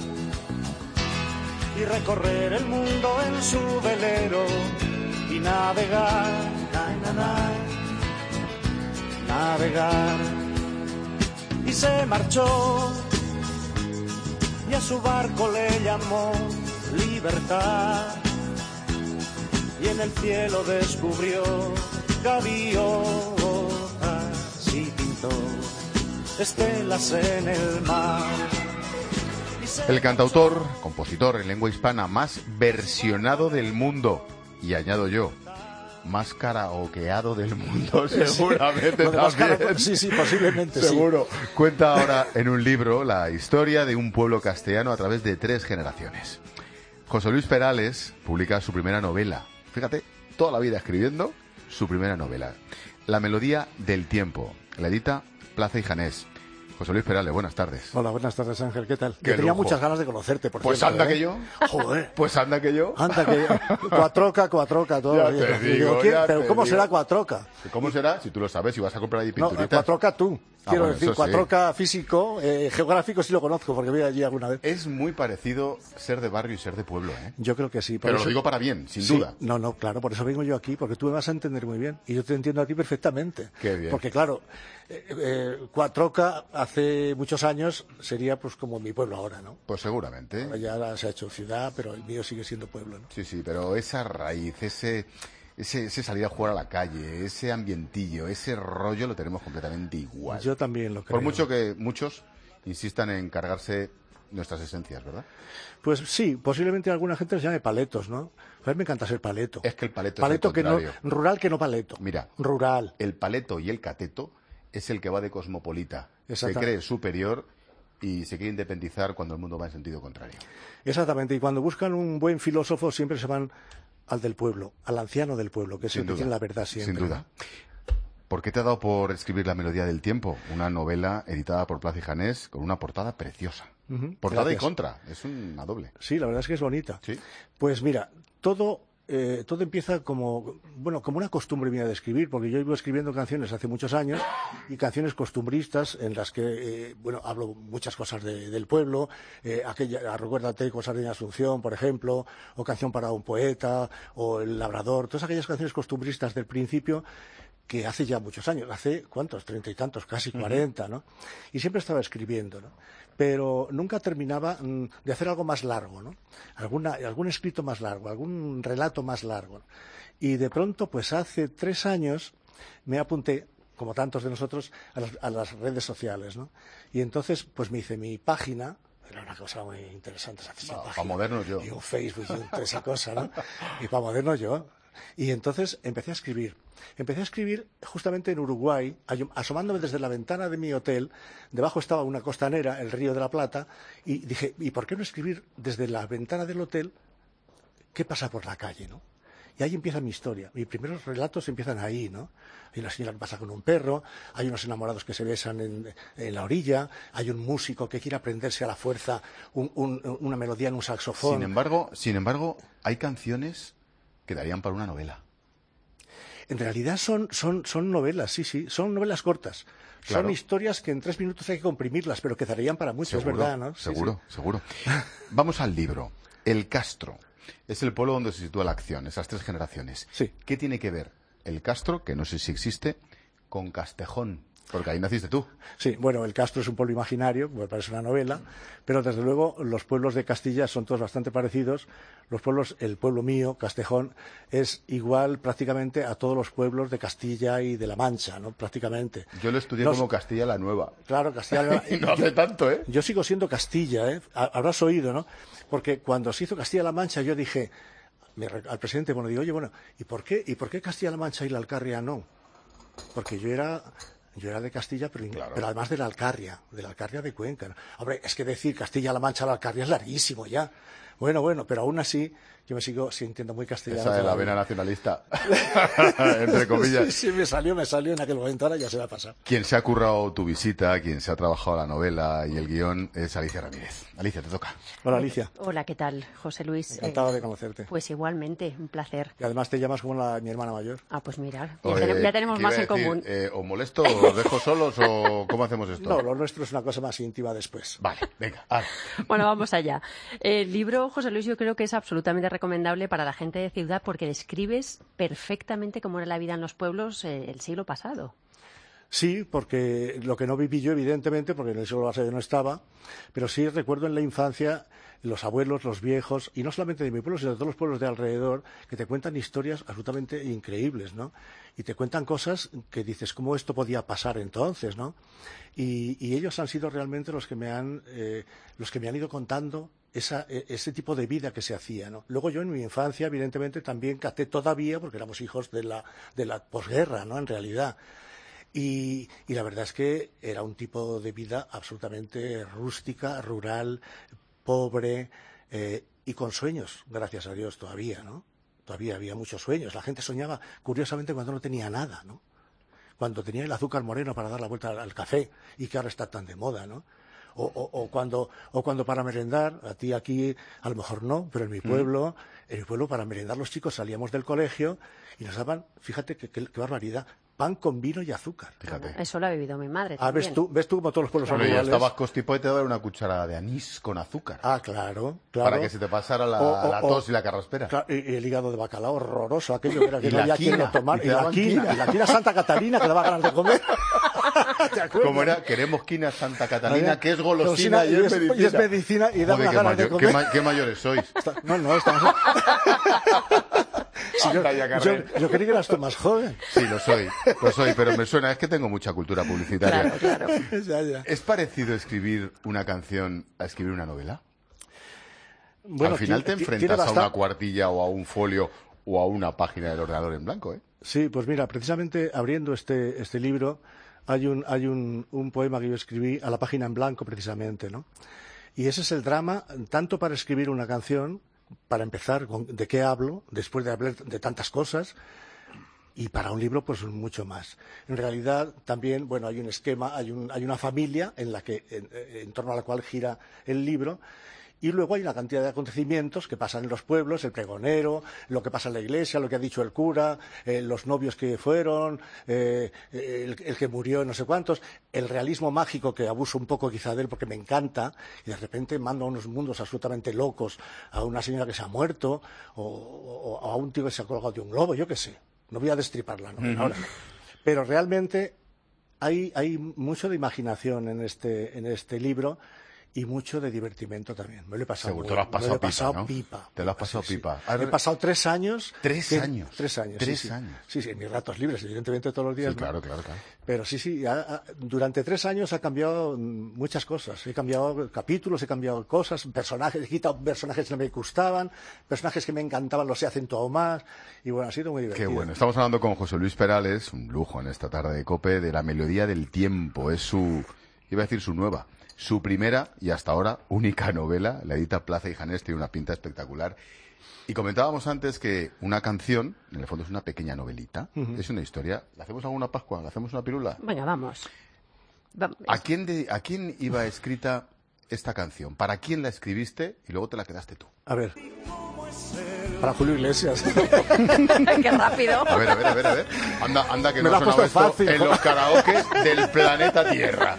y recorrer el mundo en su velero y navegar, na, na, na, navegar. Y se marchó y a su barco le llamó Libertad y en el cielo descubrió gaviotas y pintó estelas en el mar. El cantautor, compositor en lengua hispana más versionado del mundo, y añado yo, más karaokeado del mundo, seguramente sí, también. Cara, sí, sí, posiblemente, seguro. Sí. Cuenta ahora en un libro la historia de un pueblo castellano a través de tres generaciones. José Luis Perales publica su primera novela. Fíjate, toda la vida escribiendo su primera novela. La melodía del tiempo. La edita Plaza y Janés. José Luis Perales, buenas tardes. Hola, buenas tardes, Ángel, ¿qué tal? Qué Yo tenía lujo. muchas ganas de conocerte, por Pues cierto, anda ¿eh? que yo. Joder. Pues anda que yo. Anda que yo. Cuatroca, cuatroca, todo. Ya el día. te digo, Digo, ¿quién? ya Pero te ¿cómo digo. será cuatroca? ¿Cómo será? Si tú lo sabes, si vas a comprar ahí No, pinturitas. cuatroca tú. Ah, Quiero bueno, decir, eso sí. cuatroca físico, eh, geográfico sí lo conozco, porque voy allí alguna vez. Es muy parecido ser de barrio y ser de pueblo, ¿eh? Yo creo que sí. por Pero eso- lo digo para bien, sin Sí, duda. No, no, claro, por eso vengo yo aquí, porque tú me vas a entender muy bien. Y yo te entiendo a ti perfectamente. Qué bien. Porque claro, eh, eh, Cuatroca hace muchos años sería pues como mi pueblo ahora, ¿no? Pues seguramente. Ahora ya se ha hecho ciudad, pero el mío sigue siendo pueblo, ¿no? Sí, sí, pero esa raíz, ese, ese, ese salir a jugar a la calle, ese ambientillo, ese rollo lo tenemos completamente igual. Yo también lo creo. Por mucho que muchos insistan en cargarse nuestras esencias, ¿verdad? Pues sí, posiblemente alguna gente les llame paletos, ¿no? A mí me encanta ser paleto. Es que el paleto, Paleto es el que no, contrario. rural que no paleto. Mira, Rural. el paleto y el cateto es el que va de cosmopolita. Se Exacta- cree superior y se quiere independizar cuando el mundo va en sentido contrario. Exactamente, y cuando buscan un buen filósofo siempre se van al del pueblo, al anciano del pueblo, que es Sin el que duda, tiene la verdad siempre. Sin duda. ¿no? ¿Por qué te ha dado por escribir La melodía del tiempo? Una novela editada por Plaza y Janés con una portada preciosa. Ujú, Portada gracias. y contra, es una doble. Sí, la verdad es que es bonita. Sí. Pues mira, todo, eh, todo empieza como, bueno, como una costumbre mía de escribir, porque yo iba escribiendo canciones hace muchos años y canciones costumbristas en las que, eh, bueno, hablo muchas cosas de- del pueblo, eh, aquella, recuérdate, cosas de Asunción, por ejemplo, o Canción para un poeta, o El labrador, todas aquellas canciones costumbristas del principio que hace ya muchos años, hace, ¿cuántos? Treinta y tantos, casi cuarenta, ¿no? Y siempre estaba escribiendo, ¿no? Pero nunca terminaba mm, de hacer algo más largo, ¿no? Alguna, algún escrito más largo, algún relato más largo, ¿no? Y de pronto, pues hace tres años, me apunté, como tantos de nosotros, a las, a las redes sociales, ¿no? Y entonces, pues me hice mi página. Era una cosa muy interesante, hacerse No, una para página. modernos yo. Y un Facebook y un, toda esa cosa, ¿no? Y para modernos yo. Y entonces empecé a escribir. Empecé a escribir justamente en Uruguay, ayo- asomándome desde la ventana de mi hotel. Debajo estaba una costanera, el Río de la Plata, y dije, ¿y por qué no escribir desde la ventana del hotel qué pasa por la calle, ¿no? Y ahí empieza mi historia. Mis primeros relatos empiezan ahí, ¿no? Hay una señora que pasa con un perro, hay unos enamorados que se besan en, en la orilla, hay un músico que quiere aprenderse a la fuerza un, un, una melodía en un saxofón. Sin embargo, sin embargo, hay canciones que darían para una novela. En realidad son, son, son novelas, sí, sí, son novelas cortas. Claro. Son historias que en tres minutos hay que comprimirlas, pero que darían para mucho, Seguro, es verdad, ¿no? Sí, seguro, sí. seguro. Vamos al libro. El Castro. Es el pueblo donde se sitúa la acción, esas tres generaciones. Sí. ¿Qué tiene que ver el Castro, que no sé si existe, con Castejón? Porque ahí naciste tú. Sí, bueno, el Castro es un pueblo imaginario, pues parece una novela, pero desde luego los pueblos de Castilla son todos bastante parecidos. Los pueblos, el pueblo mío, Castejón, es igual prácticamente a todos los pueblos de Castilla y de La Mancha, ¿no? Prácticamente. Yo lo estudié Los... como Castilla la Nueva. Claro, Castilla la Nueva. Y no hace tanto, ¿eh? Yo sigo siendo Castilla, ¿eh? Habrás oído, ¿no? Porque cuando se hizo Castilla-La Mancha yo dije al presidente, bueno, digo, oye, bueno, ¿y por qué, y por qué Castilla-La Mancha y la Alcarria no? Porque yo era... Yo era de Castilla, pero, claro. pero además de la Alcarria, de la Alcarria de Cuenca, ¿no? Hombre, es que decir Castilla-La Mancha a la Alcarria es larguísimo ya. Bueno, bueno, pero aún así yo me sigo sintiendo muy castellano. Esa de la vena nacionalista, entre comillas. Sí, sí, me salió, me salió en aquel momento, ahora ya se va a pasar. Quien se ha currado tu visita, quien se ha trabajado la novela y el guión es Alicia Ramírez. Alicia, te toca. Hola, Alicia. Hola, ¿qué tal, José Luis? Encantado eh, de conocerte. Pues igualmente, un placer. Y además te llamas como la, mi hermana mayor. Ah, pues mira, o, ya, eh, ten, ya tenemos más en decir, común. Eh, ¿O molesto, o os dejo solos, o cómo hacemos esto? No, lo nuestro es una cosa más íntima después. Vale, venga. Ah. Bueno, vamos allá. El libro, José Luis, yo creo que es absolutamente recomendable para la gente de ciudad porque describes perfectamente cómo era la vida en los pueblos eh, el siglo pasado. Sí, porque lo que no viví yo, evidentemente, porque en el siglo pasado yo no estaba, pero sí recuerdo en la infancia los abuelos, los viejos, y no solamente de mi pueblo, sino de todos los pueblos de alrededor, que te cuentan historias absolutamente increíbles, ¿no? Y te cuentan cosas que dices, ¿cómo esto podía pasar entonces, no? Y, y ellos han sido realmente los que me han, eh, los que me han ido contando esa, ese tipo de vida que se hacía, ¿no? Luego yo en mi infancia, evidentemente, también caté todavía, porque éramos hijos de la, de la posguerra, ¿no? En realidad. Y, y la verdad es que era un tipo de vida absolutamente rústica, rural, pobre eh, y con sueños, gracias a Dios, todavía, ¿no? Todavía había muchos sueños. La gente soñaba, curiosamente, cuando no tenía nada, ¿no? Cuando tenía el azúcar moreno para dar la vuelta al, al café y que ahora está tan de moda, ¿no? O, o, o, cuando, o cuando para merendar, a ti aquí a lo mejor no, pero en mi pueblo, mm. en mi pueblo para merendar los chicos salíamos del colegio y nos daban, fíjate qué barbaridad, pan con vino y azúcar. Fíjate. Eso lo ha bebido mi madre Ah, también. ves tú, ves tú como todos los pueblos claro, son iguales. Estabas constipado y te daban una cucharada de anís con azúcar. Ah, claro, claro. Para que se te pasara la, o, o, la tos o, y la carraspera. Claro, y, y el hígado de bacalao horroroso, aquello que era que no había quina, quien lo tomara. Y, y la quina, y la quina Santa Catalina que daba ganas de comer. Como era, queremos quina Santa Catalina, que es golosina y, y, es, medicina. y es medicina y da Joder, ganas mayor, de comer. ¿qué, ma ¿Qué mayores sois? No, no, estamos... Sí, yo, yo, yo creí que eras tú más joven. Sí, lo soy, lo soy, pero me suena, es que tengo mucha cultura publicitaria. Claro, claro. ya, ya. ¿Es parecido escribir una canción a escribir una novela? Bueno, al final te enfrentas bastante... a una cuartilla o a un folio o a una página del ordenador en blanco, ¿eh? Sí, pues mira, precisamente abriendo este, este libro hay, un, hay un, un poema que yo escribí a la página en blanco precisamente, ¿no? Y ese es el drama, tanto para escribir una canción, para empezar, ¿de qué hablo? Después de hablar de tantas cosas, y para un libro, pues mucho más. En realidad, también, bueno, hay un esquema, hay, un, hay una familia en, la que, en, en torno a la cual gira el libro, y luego hay una cantidad de acontecimientos que pasan en los pueblos, el pregonero, lo que pasa en la iglesia, lo que ha dicho el cura, eh, los novios que fueron, eh, el, el que murió, no sé cuántos, el realismo mágico que abuso un poco quizá de él porque me encanta, y de repente mando a unos mundos absolutamente locos a una señora que se ha muerto, o, o, o a un tío que se ha colgado de un globo, yo qué sé. No voy a destriparla, ¿no? Uh-huh. Ahora. Pero realmente hay, hay mucho de imaginación en este, en este libro. Y mucho de divertimento también. Me lo he pasado, Seguro, te lo has pasado, me lo he pasado pipa, ¿no? pipa. Te lo has pasado sí, pipa. Sí. He pasado tres años. ¿Tres que... años? Tres años. Tres sí, años. Sí, sí, en mis ratos libres, evidentemente todos los días. Sí, ¿no? claro, claro, claro. Pero sí, sí, ha, ha, durante tres años ha cambiado muchas cosas. He cambiado capítulos, he cambiado cosas, personajes, he quitado personajes que no me gustaban, personajes que me encantaban los he acentuado más. Y bueno, ha sido muy divertido. Qué bueno. Estamos hablando con José Luis Perales, un lujo en esta tarde de COPE, de La melodía del tiempo. Es su, iba a decir su nueva. Su primera y hasta ahora única novela, la edita Plaza y Janés, tiene una pinta espectacular. Y comentábamos antes que una canción, en el fondo, es una pequeña novelita, Uh-huh. es una historia. ¿Le hacemos alguna Pascua? ¿Le hacemos una pirula? Venga, vamos. Va- ¿A quién, de- ¿A quién iba escrita esta canción? ¿Para quién la escribiste? Y luego te la quedaste tú. A ver. Para Julio Iglesias. ¡Qué rápido! A ver, a ver, a ver, a ver. Anda, anda que Me no lo ha sonaba puesto esto fácil. en los karaokes del planeta Tierra.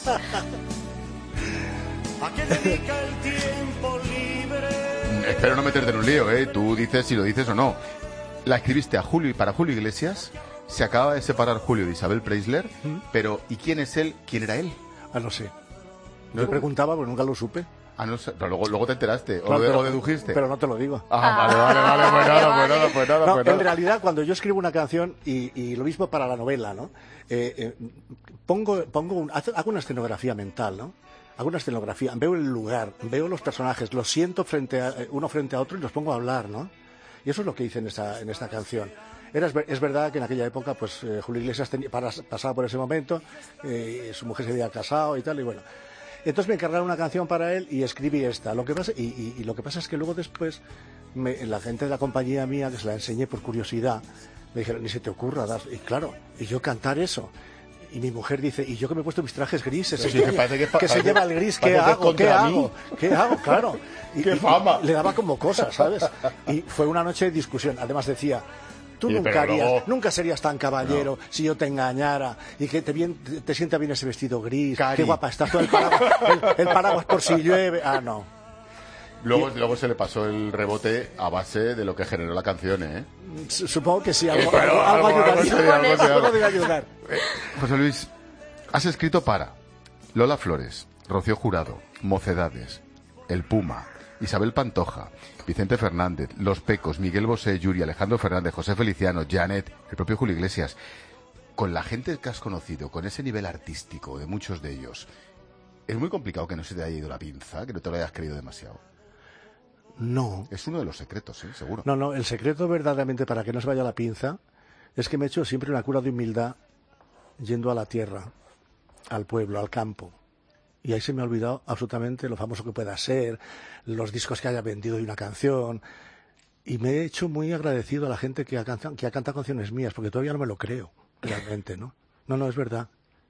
¿A qué dedica el tiempo libre? Espero no meterte en un lío, ¿eh? Tú dices si lo dices o no. La escribiste a Julio y para Julio Iglesias. Se acaba de separar Julio de Isabel Preisler. Pero, ¿y quién es él? ¿Quién era él? Ah, no sé. Yo preguntaba, pero nunca lo supe. Ah, no sé. Pero luego, luego te enteraste. O, Claro, de- pero- o dedujiste. Pero no te lo digo. Ah, vale, vale, vale. Pues nada, pues nada, pues nada, No, pues nada. en realidad, cuando yo escribo una canción, y, y lo mismo para la novela, ¿no? Eh, eh, pongo, pongo un- hago hago una escenografía mental, ¿no? Hago una escenografía, veo el lugar, veo los personajes, los siento frente a, eh, uno frente a otro y los pongo a hablar, ¿no? Y eso es lo que hice en esta, en esta canción. Era, es ver- es verdad que en aquella época, pues, eh, Julio Iglesias tenía, para- pasaba por ese momento, eh, su mujer se había casado y tal, y bueno. Entonces me encargaron una canción para él y escribí esta. Lo que pasa, y, y- y lo que pasa es que luego después, me- la gente de la compañía mía, que se la enseñé por curiosidad, me dijeron, ni se te ocurra, das-". y claro, y yo cantar eso. Y mi mujer dice, y yo que me he puesto mis trajes grises, Sí, este que año, parece que es pa- que se parece- lleva el gris, ¿qué parece que es hago? ¿Qué contra hago? mí. ¿Qué hago? Claro. Y, ¡Qué y- fama! y le daba como cosas, ¿sabes? Y fue una noche de discusión. Además decía, tú Sí, nunca pero harías, luego- nunca serías tan caballero si yo te engañara y que te, bien, te, te sienta bien ese vestido gris. Cari. Qué guapa estás, todo el paraguas, el, el paraguas por si llueve. Ah, no. Luego, luego se le pasó el rebote a base de lo que generó la canción, ¿eh? S- Supongo que sí, algo, Pero algo, algo algo- algo ayudaría. sería, algo sería. Algo debe ayudar. José Luis, has escrito para Lola Flores, Rocío Jurado, Mocedades, El Puma, Isabel Pantoja, Vicente Fernández, Los Pecos, Miguel Bosé, Yuri, Alejandro Fernández, José Feliciano, Janet, el propio Julio Iglesias. Con la gente que has conocido, con ese nivel artístico de muchos de ellos, es muy complicado que no se te haya ido la pinza, que no te lo hayas creído demasiado. No. Es uno de los secretos, ¿eh? Seguro. No, no, el secreto verdaderamente para que no se vaya la pinza es que me he hecho siempre una cura de humildad yendo a la tierra, al pueblo, al campo. Y ahí se me ha olvidado absolutamente lo famoso que pueda ser, los discos que haya vendido de una canción. Y me he hecho muy agradecido a la gente que ha, canta- que ha cantado canciones mías, porque todavía no me lo creo, realmente, ¿no? No, no, es verdad.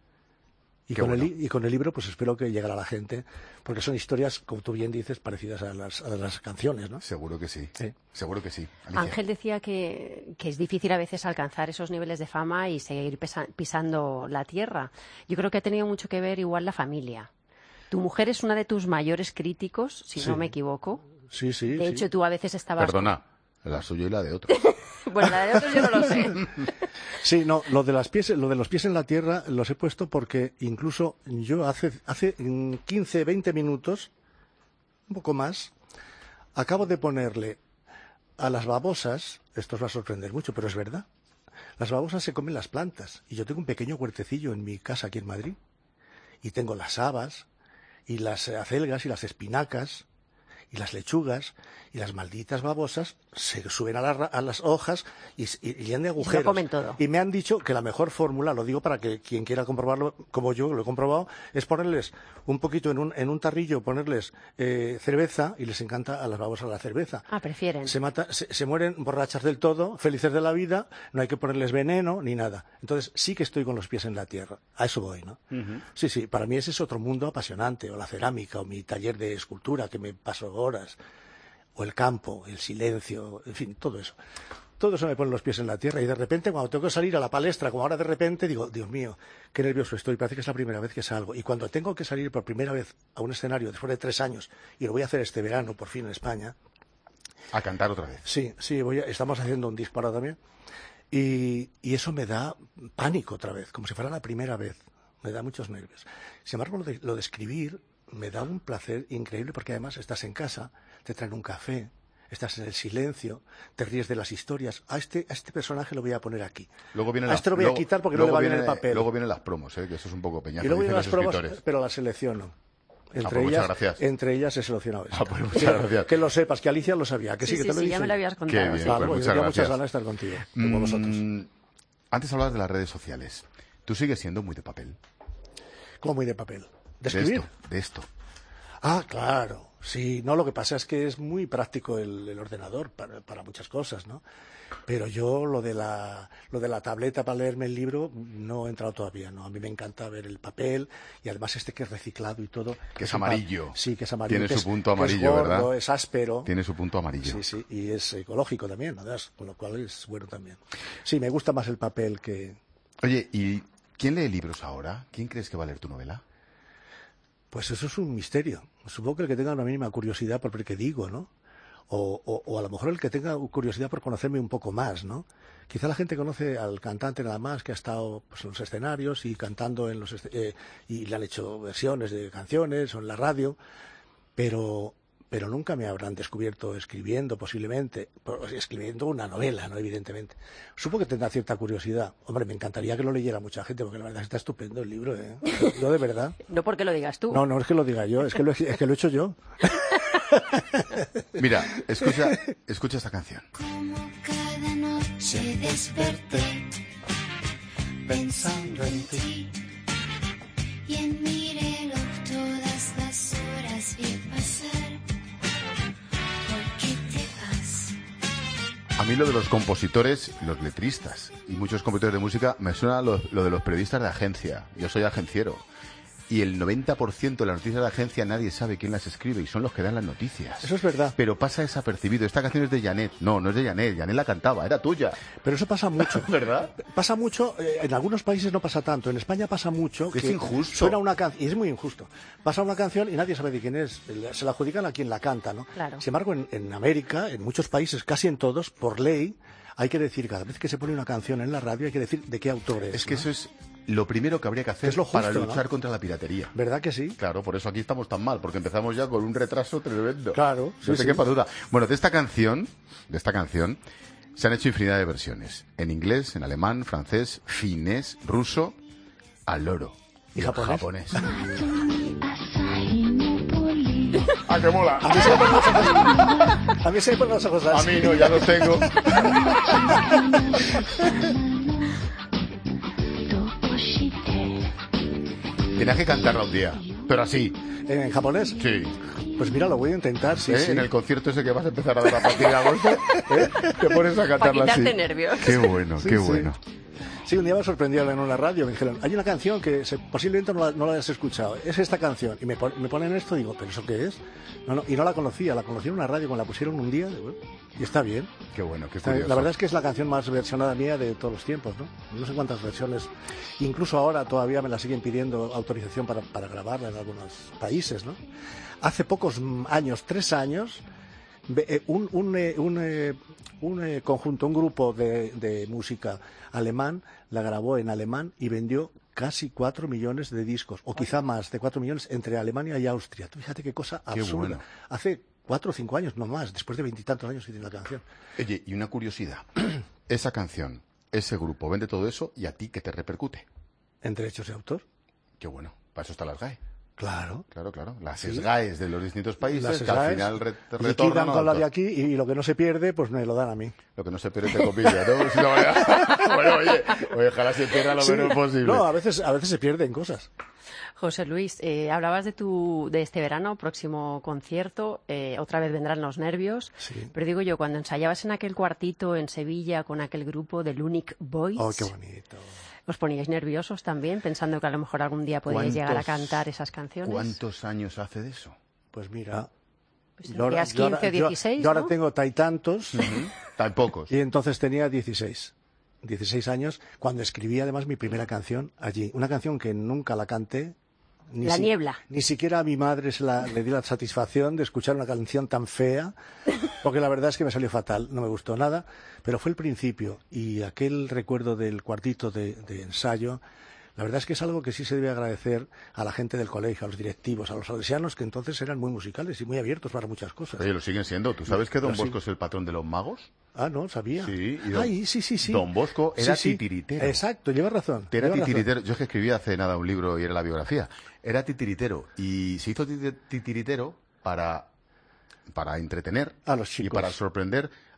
Y Qué con, el, bueno. li- y con el libro, pues espero que llegue a la gente, porque son historias, como tú bien dices, parecidas a las, a las canciones, ¿no? Seguro que sí. Sí. Seguro que sí. Alicia. Ángel decía que, que es difícil a veces alcanzar esos niveles de fama y seguir pesa- pisando la tierra. Yo creo que ha tenido mucho que ver igual la familia. Tu mujer es una de tus mayores críticos, si Sí. no me equivoco. Sí, sí. De sí. hecho, tú a veces estabas... Perdona, la suya y la de otro. Bueno, la de otros yo no lo sé. Sí, no, lo de, las pies, lo de los pies en la tierra los he puesto porque incluso yo hace, hace mm, quince, veinte minutos, un poco más, acabo de ponerle a las babosas, esto os va a sorprender mucho, pero es verdad, las babosas se comen las plantas y yo tengo un pequeño huertecillo en mi casa aquí en Madrid y tengo las habas y las eh, acelgas y las espinacas y las lechugas y las malditas babosas se suben a, la ra- a las hojas y, s- y, y llenan de agujeros. comen todo. Y me han dicho que la mejor fórmula, lo digo para que quien quiera comprobarlo, como yo lo he comprobado, es ponerles un poquito en un, en un tarrillo, ponerles eh, cerveza y les encanta a las babosas la cerveza. Ah, prefieren. Se, mata, se, se mueren borrachas del todo, felices de la vida, no hay que ponerles veneno ni nada. Entonces sí que estoy con los pies en la tierra. A eso voy, ¿no? Sí, sí, para mí ese es otro mundo apasionante, o la cerámica, o mi taller de escultura, que me paso horas, o el campo, el silencio, en fin, todo eso. Todo eso me pone los pies en la tierra y de repente cuando tengo que salir a la palestra, como ahora de repente, digo, Dios mío, qué nervioso estoy, parece que es la primera vez que salgo. Y cuando tengo que salir por primera vez a un escenario después de tres años, y lo voy a hacer este verano, por fin en España, A cantar otra vez. sí, sí, voy a- estamos haciendo un disco ahora también, y, y eso me da pánico otra vez, como si fuera la primera vez, me da muchos nervios. Sin embargo, lo de, lo de escribir me da un placer increíble porque además estás en casa, te traen un café, estás en el silencio, te ríes de las historias. A este, a este personaje lo voy a poner aquí. Luego vienen a las- este lo voy luego- a quitar porque no le luego va bien viene- el papel. Luego vienen las promos, ¿eh? Que eso es un poco peñazo. y luego dicen vienen las los pruebas, escritores. pero las selecciono. Entre, pues muchas ellas, gracias. entre ellas he seleccionado esta. Ah, pues muchas Que- gracias. Que lo sepas, que Alicia lo sabía. Que sí, Sí, que sí, te lo sí, he ya dicho. me lo habías contado. Qué bien, Claro, pues pues muchas yo tenía gracias. muchas ganas de estar contigo, como vosotros. Mm, antes hablabas de las redes sociales. Tú sigues siendo muy de papel. Como muy de papel. ¿De De escribir? esto, de esto. Ah, claro. Sí, no, lo que pasa es que es muy práctico el, el ordenador para, para muchas cosas, ¿no? Pero yo lo de la lo de la tableta para leerme el libro no he entrado todavía, ¿no? A mí me encanta ver el papel y además este que es reciclado y todo. Que es amarillo. Sí, que es amarillo. Tiene que su es, punto que amarillo, es gordo, ¿verdad? Es áspero. Tiene su punto amarillo. Sí, sí, y es ecológico también, además, con lo cual es bueno también. Sí, me gusta más el papel que... Oye, ¿y quién lee libros ahora? ¿Quién crees que va a leer tu novela? Pues eso es un misterio. Supongo que el que tenga una mínima curiosidad por el que digo, ¿no? O, o, o a lo mejor el que tenga curiosidad por conocerme un poco más, ¿no? Quizá la gente conoce al cantante nada más que ha estado pues, en los escenarios y cantando en los eh, y le han hecho versiones de canciones o en la radio, pero pero nunca me habrán descubierto escribiendo posiblemente, escribiendo una novela, ¿no? Evidentemente. Supongo que tendrá cierta curiosidad. Hombre, me encantaría que lo leyera mucha gente porque la verdad está estupendo el libro, ¿eh? Yo de verdad. No porque lo digas tú. No, no es que lo diga yo, es que lo, es que lo he hecho yo. Mira, escucha, escucha esta canción. Como cada noche desperté pensando en ti y en mi reloj todas las horas vi pasar. ¿Por qué te vas? A mí lo de los compositores, los letristas y muchos compositores de música me suena lo, lo de los periodistas de agencia. Yo soy agenciero. Y el noventa por ciento de las noticias de la agencia nadie sabe quién las escribe y son los que dan las noticias. Eso es verdad. Pero pasa desapercibido. Esta canción es de Janet. No, no es de Janet. Janet la cantaba, era tuya. Pero eso pasa mucho. ¿Verdad? Pasa mucho, eh, en algunos países no pasa tanto. En España pasa mucho. Es que injusto. Suena una canción, y es muy injusto. Pasa una canción y nadie sabe de quién es. Se la adjudican a quien la canta, ¿no? Claro. Sin embargo, en, en América, en muchos países, casi en todos, por ley, hay que decir, cada vez que se pone una canción en la radio, hay que decir de qué autor es. Es que ¿no? eso es lo primero que habría que hacer Es lo justo, para luchar ¿no? contra la piratería. ¿Verdad que sí? Claro, por eso aquí estamos tan mal, porque empezamos ya con un retraso tremendo. Claro, sí, No te sí. quepa duda. Bueno, de esta canción, de esta canción, se han hecho infinidad de versiones. En inglés, en alemán, francés, finés, ruso, al loro. ¿Y japonés? japonés. ¡Ah, qué mola! A mí se me ponen los ojos, a mí se me ponen los ojos A así. mí no, ya los tengo. Tienes que cantarla un día, pero así. ¿En japonés? Sí. Pues mira, lo voy a intentar, sí, ¿Eh? sí. En el concierto ese que vas a empezar a dar a partir de agosto, ¿eh? Te pones a cantarla Para así. quitarte nervios. Qué bueno, Sí, qué sí. bueno. Sí, un día me sorprendieron en una radio, me dijeron, hay una canción que se- posiblemente no la, no la hayas escuchado, es esta canción. Y me, pon- me ponen esto y digo, ¿pero eso qué es? No, no, y no la conocía, la conocí en una radio, cuando la pusieron un día, digo, y está bien. Qué bueno, qué Está bien. curioso. La verdad es que es la canción más versionada mía de todos los tiempos, ¿no? No sé cuántas versiones. Incluso ahora todavía me la siguen pidiendo autorización para, para grabarla en algunos países, ¿no? Hace pocos mm, años, tres años, ve- eh, un, un, eh, un, eh, un eh, conjunto, un grupo de, de música alemán la grabó en alemán y vendió casi cuatro millones de discos, o quizá más de cuatro millones entre Alemania y Austria. Tú fíjate qué cosa Qué absurda. bueno. Hace cuatro o cinco años, no más, después de veintitantos años que tiene la canción. Oye, y una curiosidad. Esa canción, ese grupo, vende todo eso y a ti, ¿qué te repercute? ¿En derechos de autor? Qué bueno. Para eso está las G A E. Claro. Claro, claro. Las Sí. S G A Es de los distintos países Las que al S G A Es final re- liquidan retornan con la al de autor. aquí y lo que no se pierde, pues me lo dan a mí. Lo que no se pierde te copilla, ¿no? Si no vaya- bueno, oye, oye, ojalá se pierda lo Sí. menos posible. No, a veces, a veces se pierden cosas. José Luis, eh, hablabas de tu de este verano, próximo concierto, eh, otra vez vendrán los nervios, Sí. pero digo yo, cuando ensayabas en aquel cuartito en Sevilla con aquel grupo de Lunic Boys, Oh, qué bonito. ¿os poníais nerviosos también, pensando que a lo mejor algún día podíais llegar a ¿Cuántos- cantar esas canciones? ¿Cuántos años hace de eso? Pues mira. Pues yo ahora- tendrías yo ahora- quince, yo- dieciséis, Yo ahora ¿no? tengo taitantos. Tan pocos. Y entonces tenía dieciséis. dieciséis años, cuando escribí además mi primera canción allí. Una canción que nunca la canté. Ni La si- niebla. Ni siquiera a mi madre se la, le di la satisfacción de escuchar una canción tan fea, porque la verdad es que me salió fatal, no me gustó nada, pero fue el principio. Y aquel recuerdo del cuartito de, de ensayo, la verdad es que es algo que sí se debe agradecer a la gente del colegio, a los directivos, a los salesianos, que entonces eran muy musicales y muy abiertos para muchas cosas. Oye, lo siguen siendo. ¿Tú sabes que Don Pero sí. Bosco es el patrón de los magos? Ah, no, sabía. Sí, y don- Ay, sí, sí, sí. Don Bosco era Sí, sí. titiritero. Exacto, lleva razón. Era lleva razón. titiritero. Yo es que escribí hace nada un libro y era la biografía. Era titiritero. Y se hizo titi- titiritero para, para entretener A los y chicos. para sorprender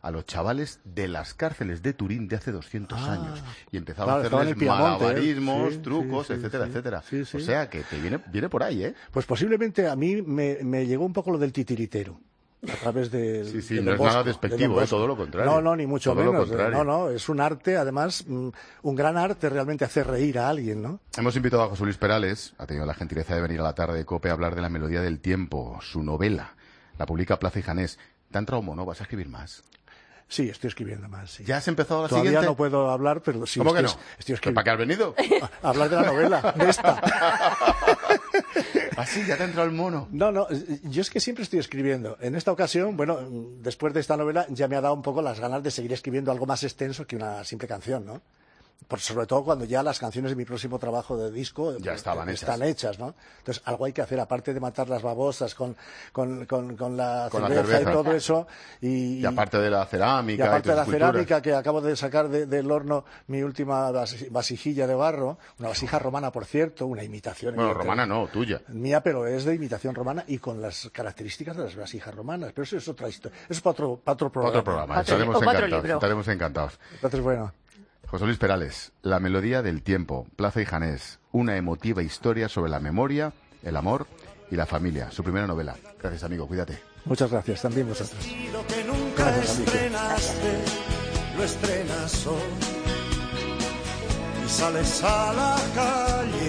a los chavales de las cárceles de Turín de hace doscientos Ah, años y empezaba claro, a estaba en el hacerles Piamonte, ¿eh? malabarismos, Sí, trucos, sí, sí, etcétera, sí. etcétera. Sí, sí. O sea que te viene, viene por ahí, ¿eh? Pues posiblemente a mí me, me llegó un poco lo del titiritero. A través de. Sí, sí, de no Don es nada Bosco, despectivo, de Don ¿eh? Bosco. Todo lo contrario. No, no, ni mucho Todo lo menos. contrario. No, no, es un arte, además, mm, un gran arte realmente hacer reír a alguien, ¿no? Hemos invitado a José Luis Perales, ha tenido la gentileza de venir a la tarde de COPE a hablar de La melodía del tiempo, su novela. La publica Plaza y Janés. ¿Te ha entrado mono? ¿Vas a escribir más? Sí, estoy escribiendo más, sí. ¿Ya has empezado la Todavía siguiente? no puedo hablar, pero sí. ¿Cómo que estoy, no? Estoy ¿Pero para qué has venido? A hablar de la novela, de esta. ¿Ah, sí? ¿Ya te ha entrado el mono? No, no, yo es que siempre estoy escribiendo. En esta ocasión, bueno, después de esta novela ya me ha dado un poco las ganas de seguir escribiendo algo más extenso que una simple canción, ¿no? Por, sobre todo cuando ya las canciones de mi próximo trabajo de disco ya estaban están hechas. hechas, ¿no? Entonces algo hay que hacer, aparte de matar las babosas con, con, con, con, la, Con la cerveza cerveza. y todo eso. Y, Y aparte de la cerámica. y aparte tus de la esculturas. cerámica, que acabo de sacar de- del horno mi última vas- vasijilla de barro, una vasija romana, por cierto, una imitación. Bueno, evidentemente, romana no, tuya. mía, pero es de imitación romana y con las características de las vasijas romanas. Pero eso es otra historia. Eso es para otro, para otro Para programa. otro programa. Para otro- Estaremos o para otro encantados. libro. Estaremos encantados. Entonces, bueno. José Luis Perales, La melodía del tiempo, Plaza y Janés, una emotiva historia sobre la memoria, el amor y la familia. Su primera novela. Gracias, amigo. Cuídate. Muchas gracias. También vosotros. Lo que nunca Gracias, amigo. estrenaste, lo estrenas hoy. Y sales a la calle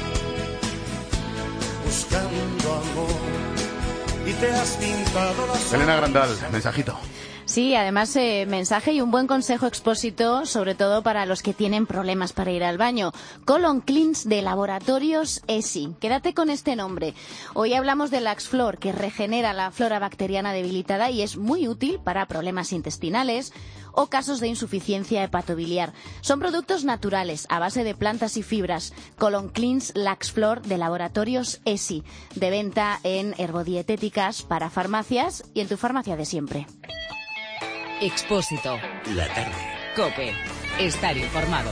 buscando amor. Y te has pintado las Elena Grandal, mensajito. Sí, además eh, mensaje y un buen consejo Expósito, sobre todo para los que tienen problemas para ir al baño. Colon Cleans de Laboratorios E S I. Quédate con este nombre. Hoy hablamos de Laxflor, que regenera la flora bacteriana debilitada y es muy útil para problemas intestinales o casos de insuficiencia hepatobiliar. Son productos naturales a base de plantas y fibras. Colon Cleans Laxflor de Laboratorios E S I. De venta en herbodietéticas para farmacias y en tu farmacia de siempre. Expósito. La tarde. COPE. Estar informado.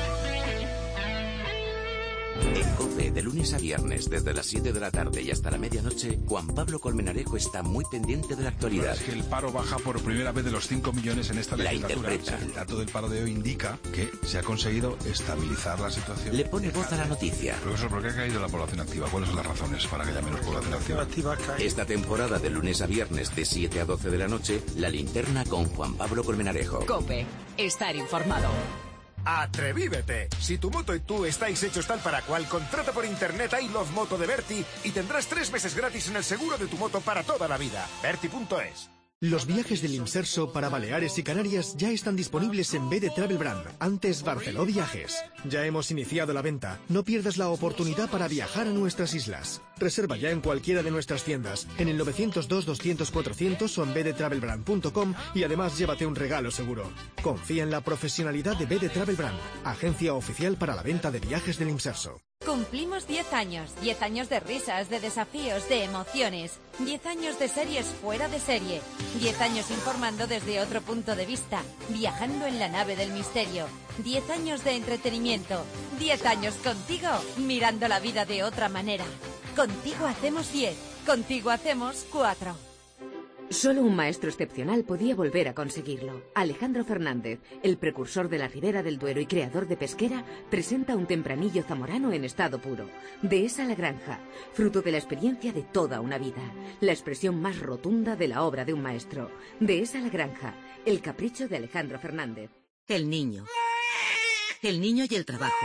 En COPE, de lunes a viernes, desde las siete de la tarde y hasta la medianoche, Juan Pablo Colmenarejo está muy pendiente de la actualidad. Es que el paro baja por primera vez de los cinco millones en esta La legislatura. interpreta. El dato del paro de hoy indica que se ha conseguido estabilizar la situación. Le pone voz a la noticia. Profesor, ¿por qué ha caído la población activa? ¿Cuáles son las razones para que haya menos población activa? Esta temporada, de lunes a viernes, de siete a doce de la noche, La Linterna con Juan Pablo Colmenarejo. COPE. Estar informado. ¡Atrevívete! Si tu moto y tú estáis hechos tal para cual, contrata por internet I Love Moto de Berti y tendrás tres meses gratis en el seguro de tu moto para toda la vida. Berti punto es. Los viajes del Imserso para Baleares y Canarias ya están disponibles en B D Travel Brand, antes Barceló Viajes. Ya hemos iniciado la venta. No pierdas la oportunidad para viajar a nuestras islas. Reserva ya en cualquiera de nuestras tiendas, en el nueve cero dos, doscientos, cuatrocientos o en b d travel brand punto com y además llévate un regalo seguro. Confía en la profesionalidad de B D Travel Brand, agencia oficial para la venta de viajes del Imserso. Cumplimos diez años, diez años de risas, de desafíos, de emociones, diez años de series fuera de serie, diez años informando desde otro punto de vista, viajando en la nave del misterio, diez años de entretenimiento, diez años contigo, mirando la vida de otra manera. Contigo hacemos diez, contigo hacemos cuatro. Solo un maestro excepcional podía volver a conseguirlo. Alejandro Fernández, el precursor de la Ribera del Duero y creador de Pesquera, presenta un tempranillo zamorano en estado puro. Dehesa la granja, fruto de la experiencia de toda una vida. La expresión más rotunda de la obra de un maestro. Dehesa la granja, el capricho de Alejandro Fernández. El niño. El niño y el trabajo.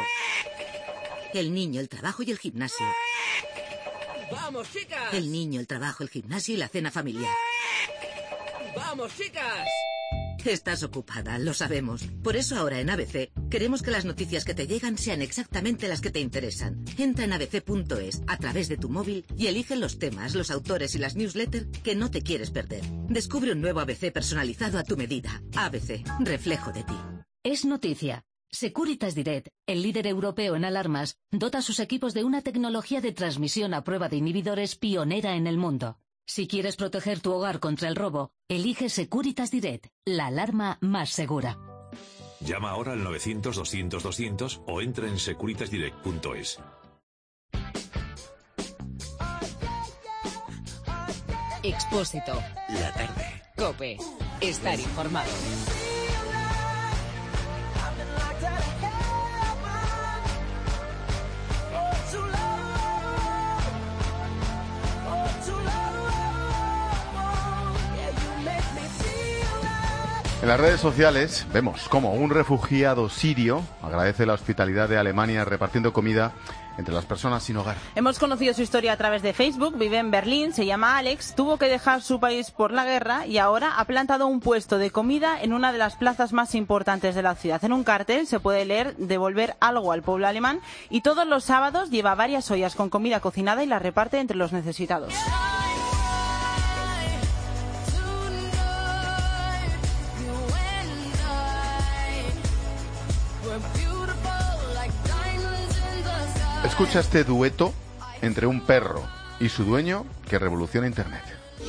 El niño, el trabajo y el gimnasio. ¡Vamos, chicas! El niño, el trabajo, el gimnasio y la cena familiar. ¡Vamos, chicas! Estás ocupada, lo sabemos. Por eso ahora en A B C queremos que las noticias que te llegan sean exactamente las que te interesan. Entra en a b c punto es a través de tu móvil y elige los temas, los autores y las newsletters que no te quieres perder. Descubre un nuevo A B C personalizado a tu medida. A B C, reflejo de ti. Es noticia. Securitas Direct, el líder europeo en alarmas, dota a sus equipos de una tecnología de transmisión a prueba de inhibidores pionera en el mundo. Si quieres proteger tu hogar contra el robo, elige Securitas Direct, la alarma más segura. Llama ahora al novecientos, doscientos, doscientos o entra en securitas direct punto es. Expósito. La tarde. COPE. estar informado. En las redes sociales vemos cómo un refugiado sirio agradece la hospitalidad de Alemania repartiendo comida entre las personas sin hogar. Hemos conocido su historia a través de Facebook, vive en Berlín, se llama Alex, tuvo que dejar su país por la guerra y ahora ha plantado un puesto de comida en una de las plazas más importantes de la ciudad. En un cartel se puede leer devolver algo al pueblo alemán y todos los sábados lleva varias ollas con comida cocinada y la reparte entre los necesitados. Escucha este dueto entre un perro y su dueño que revoluciona Internet.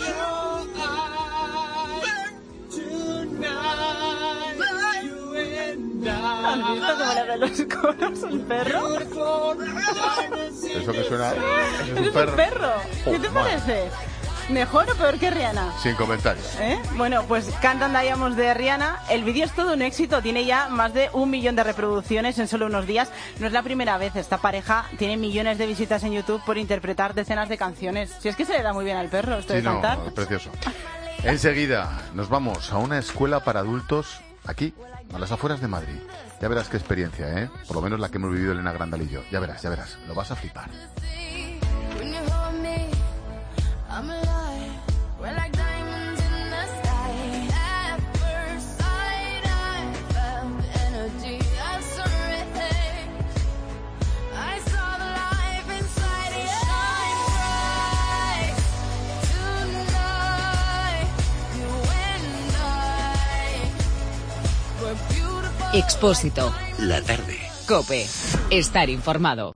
¿Has visto cómo le da los coros al perro? Eso que suena... ¿Eso es un ¿Es perro? un perro? ¿Qué Oh, te madre. parece? ¿Mejor o peor que Rihanna? Sin comentarios. ¿Eh? Bueno, pues Can't Diamonds de Rihanna. El vídeo es todo un éxito, tiene ya más de un millón de reproducciones en solo unos días. No es la primera vez, esta pareja tiene millones de visitas en YouTube por interpretar decenas de canciones. Si es que se le da muy bien al perro esto Sí, de no, cantar. es precioso. Enseguida nos vamos a una escuela para adultos aquí, a las afueras de Madrid. Ya verás qué experiencia, ¿eh? Por lo menos la que hemos vivido Elena Grandal y yo. Ya verás, ya verás. Lo vas a flipar. I'm alive, we're like diamonds in the sky. At first sight, I felt energy of surrender. I saw the life inside it shine bright tonight. You and I were beautiful. Expósito. La tarde. COPE. Estar informado.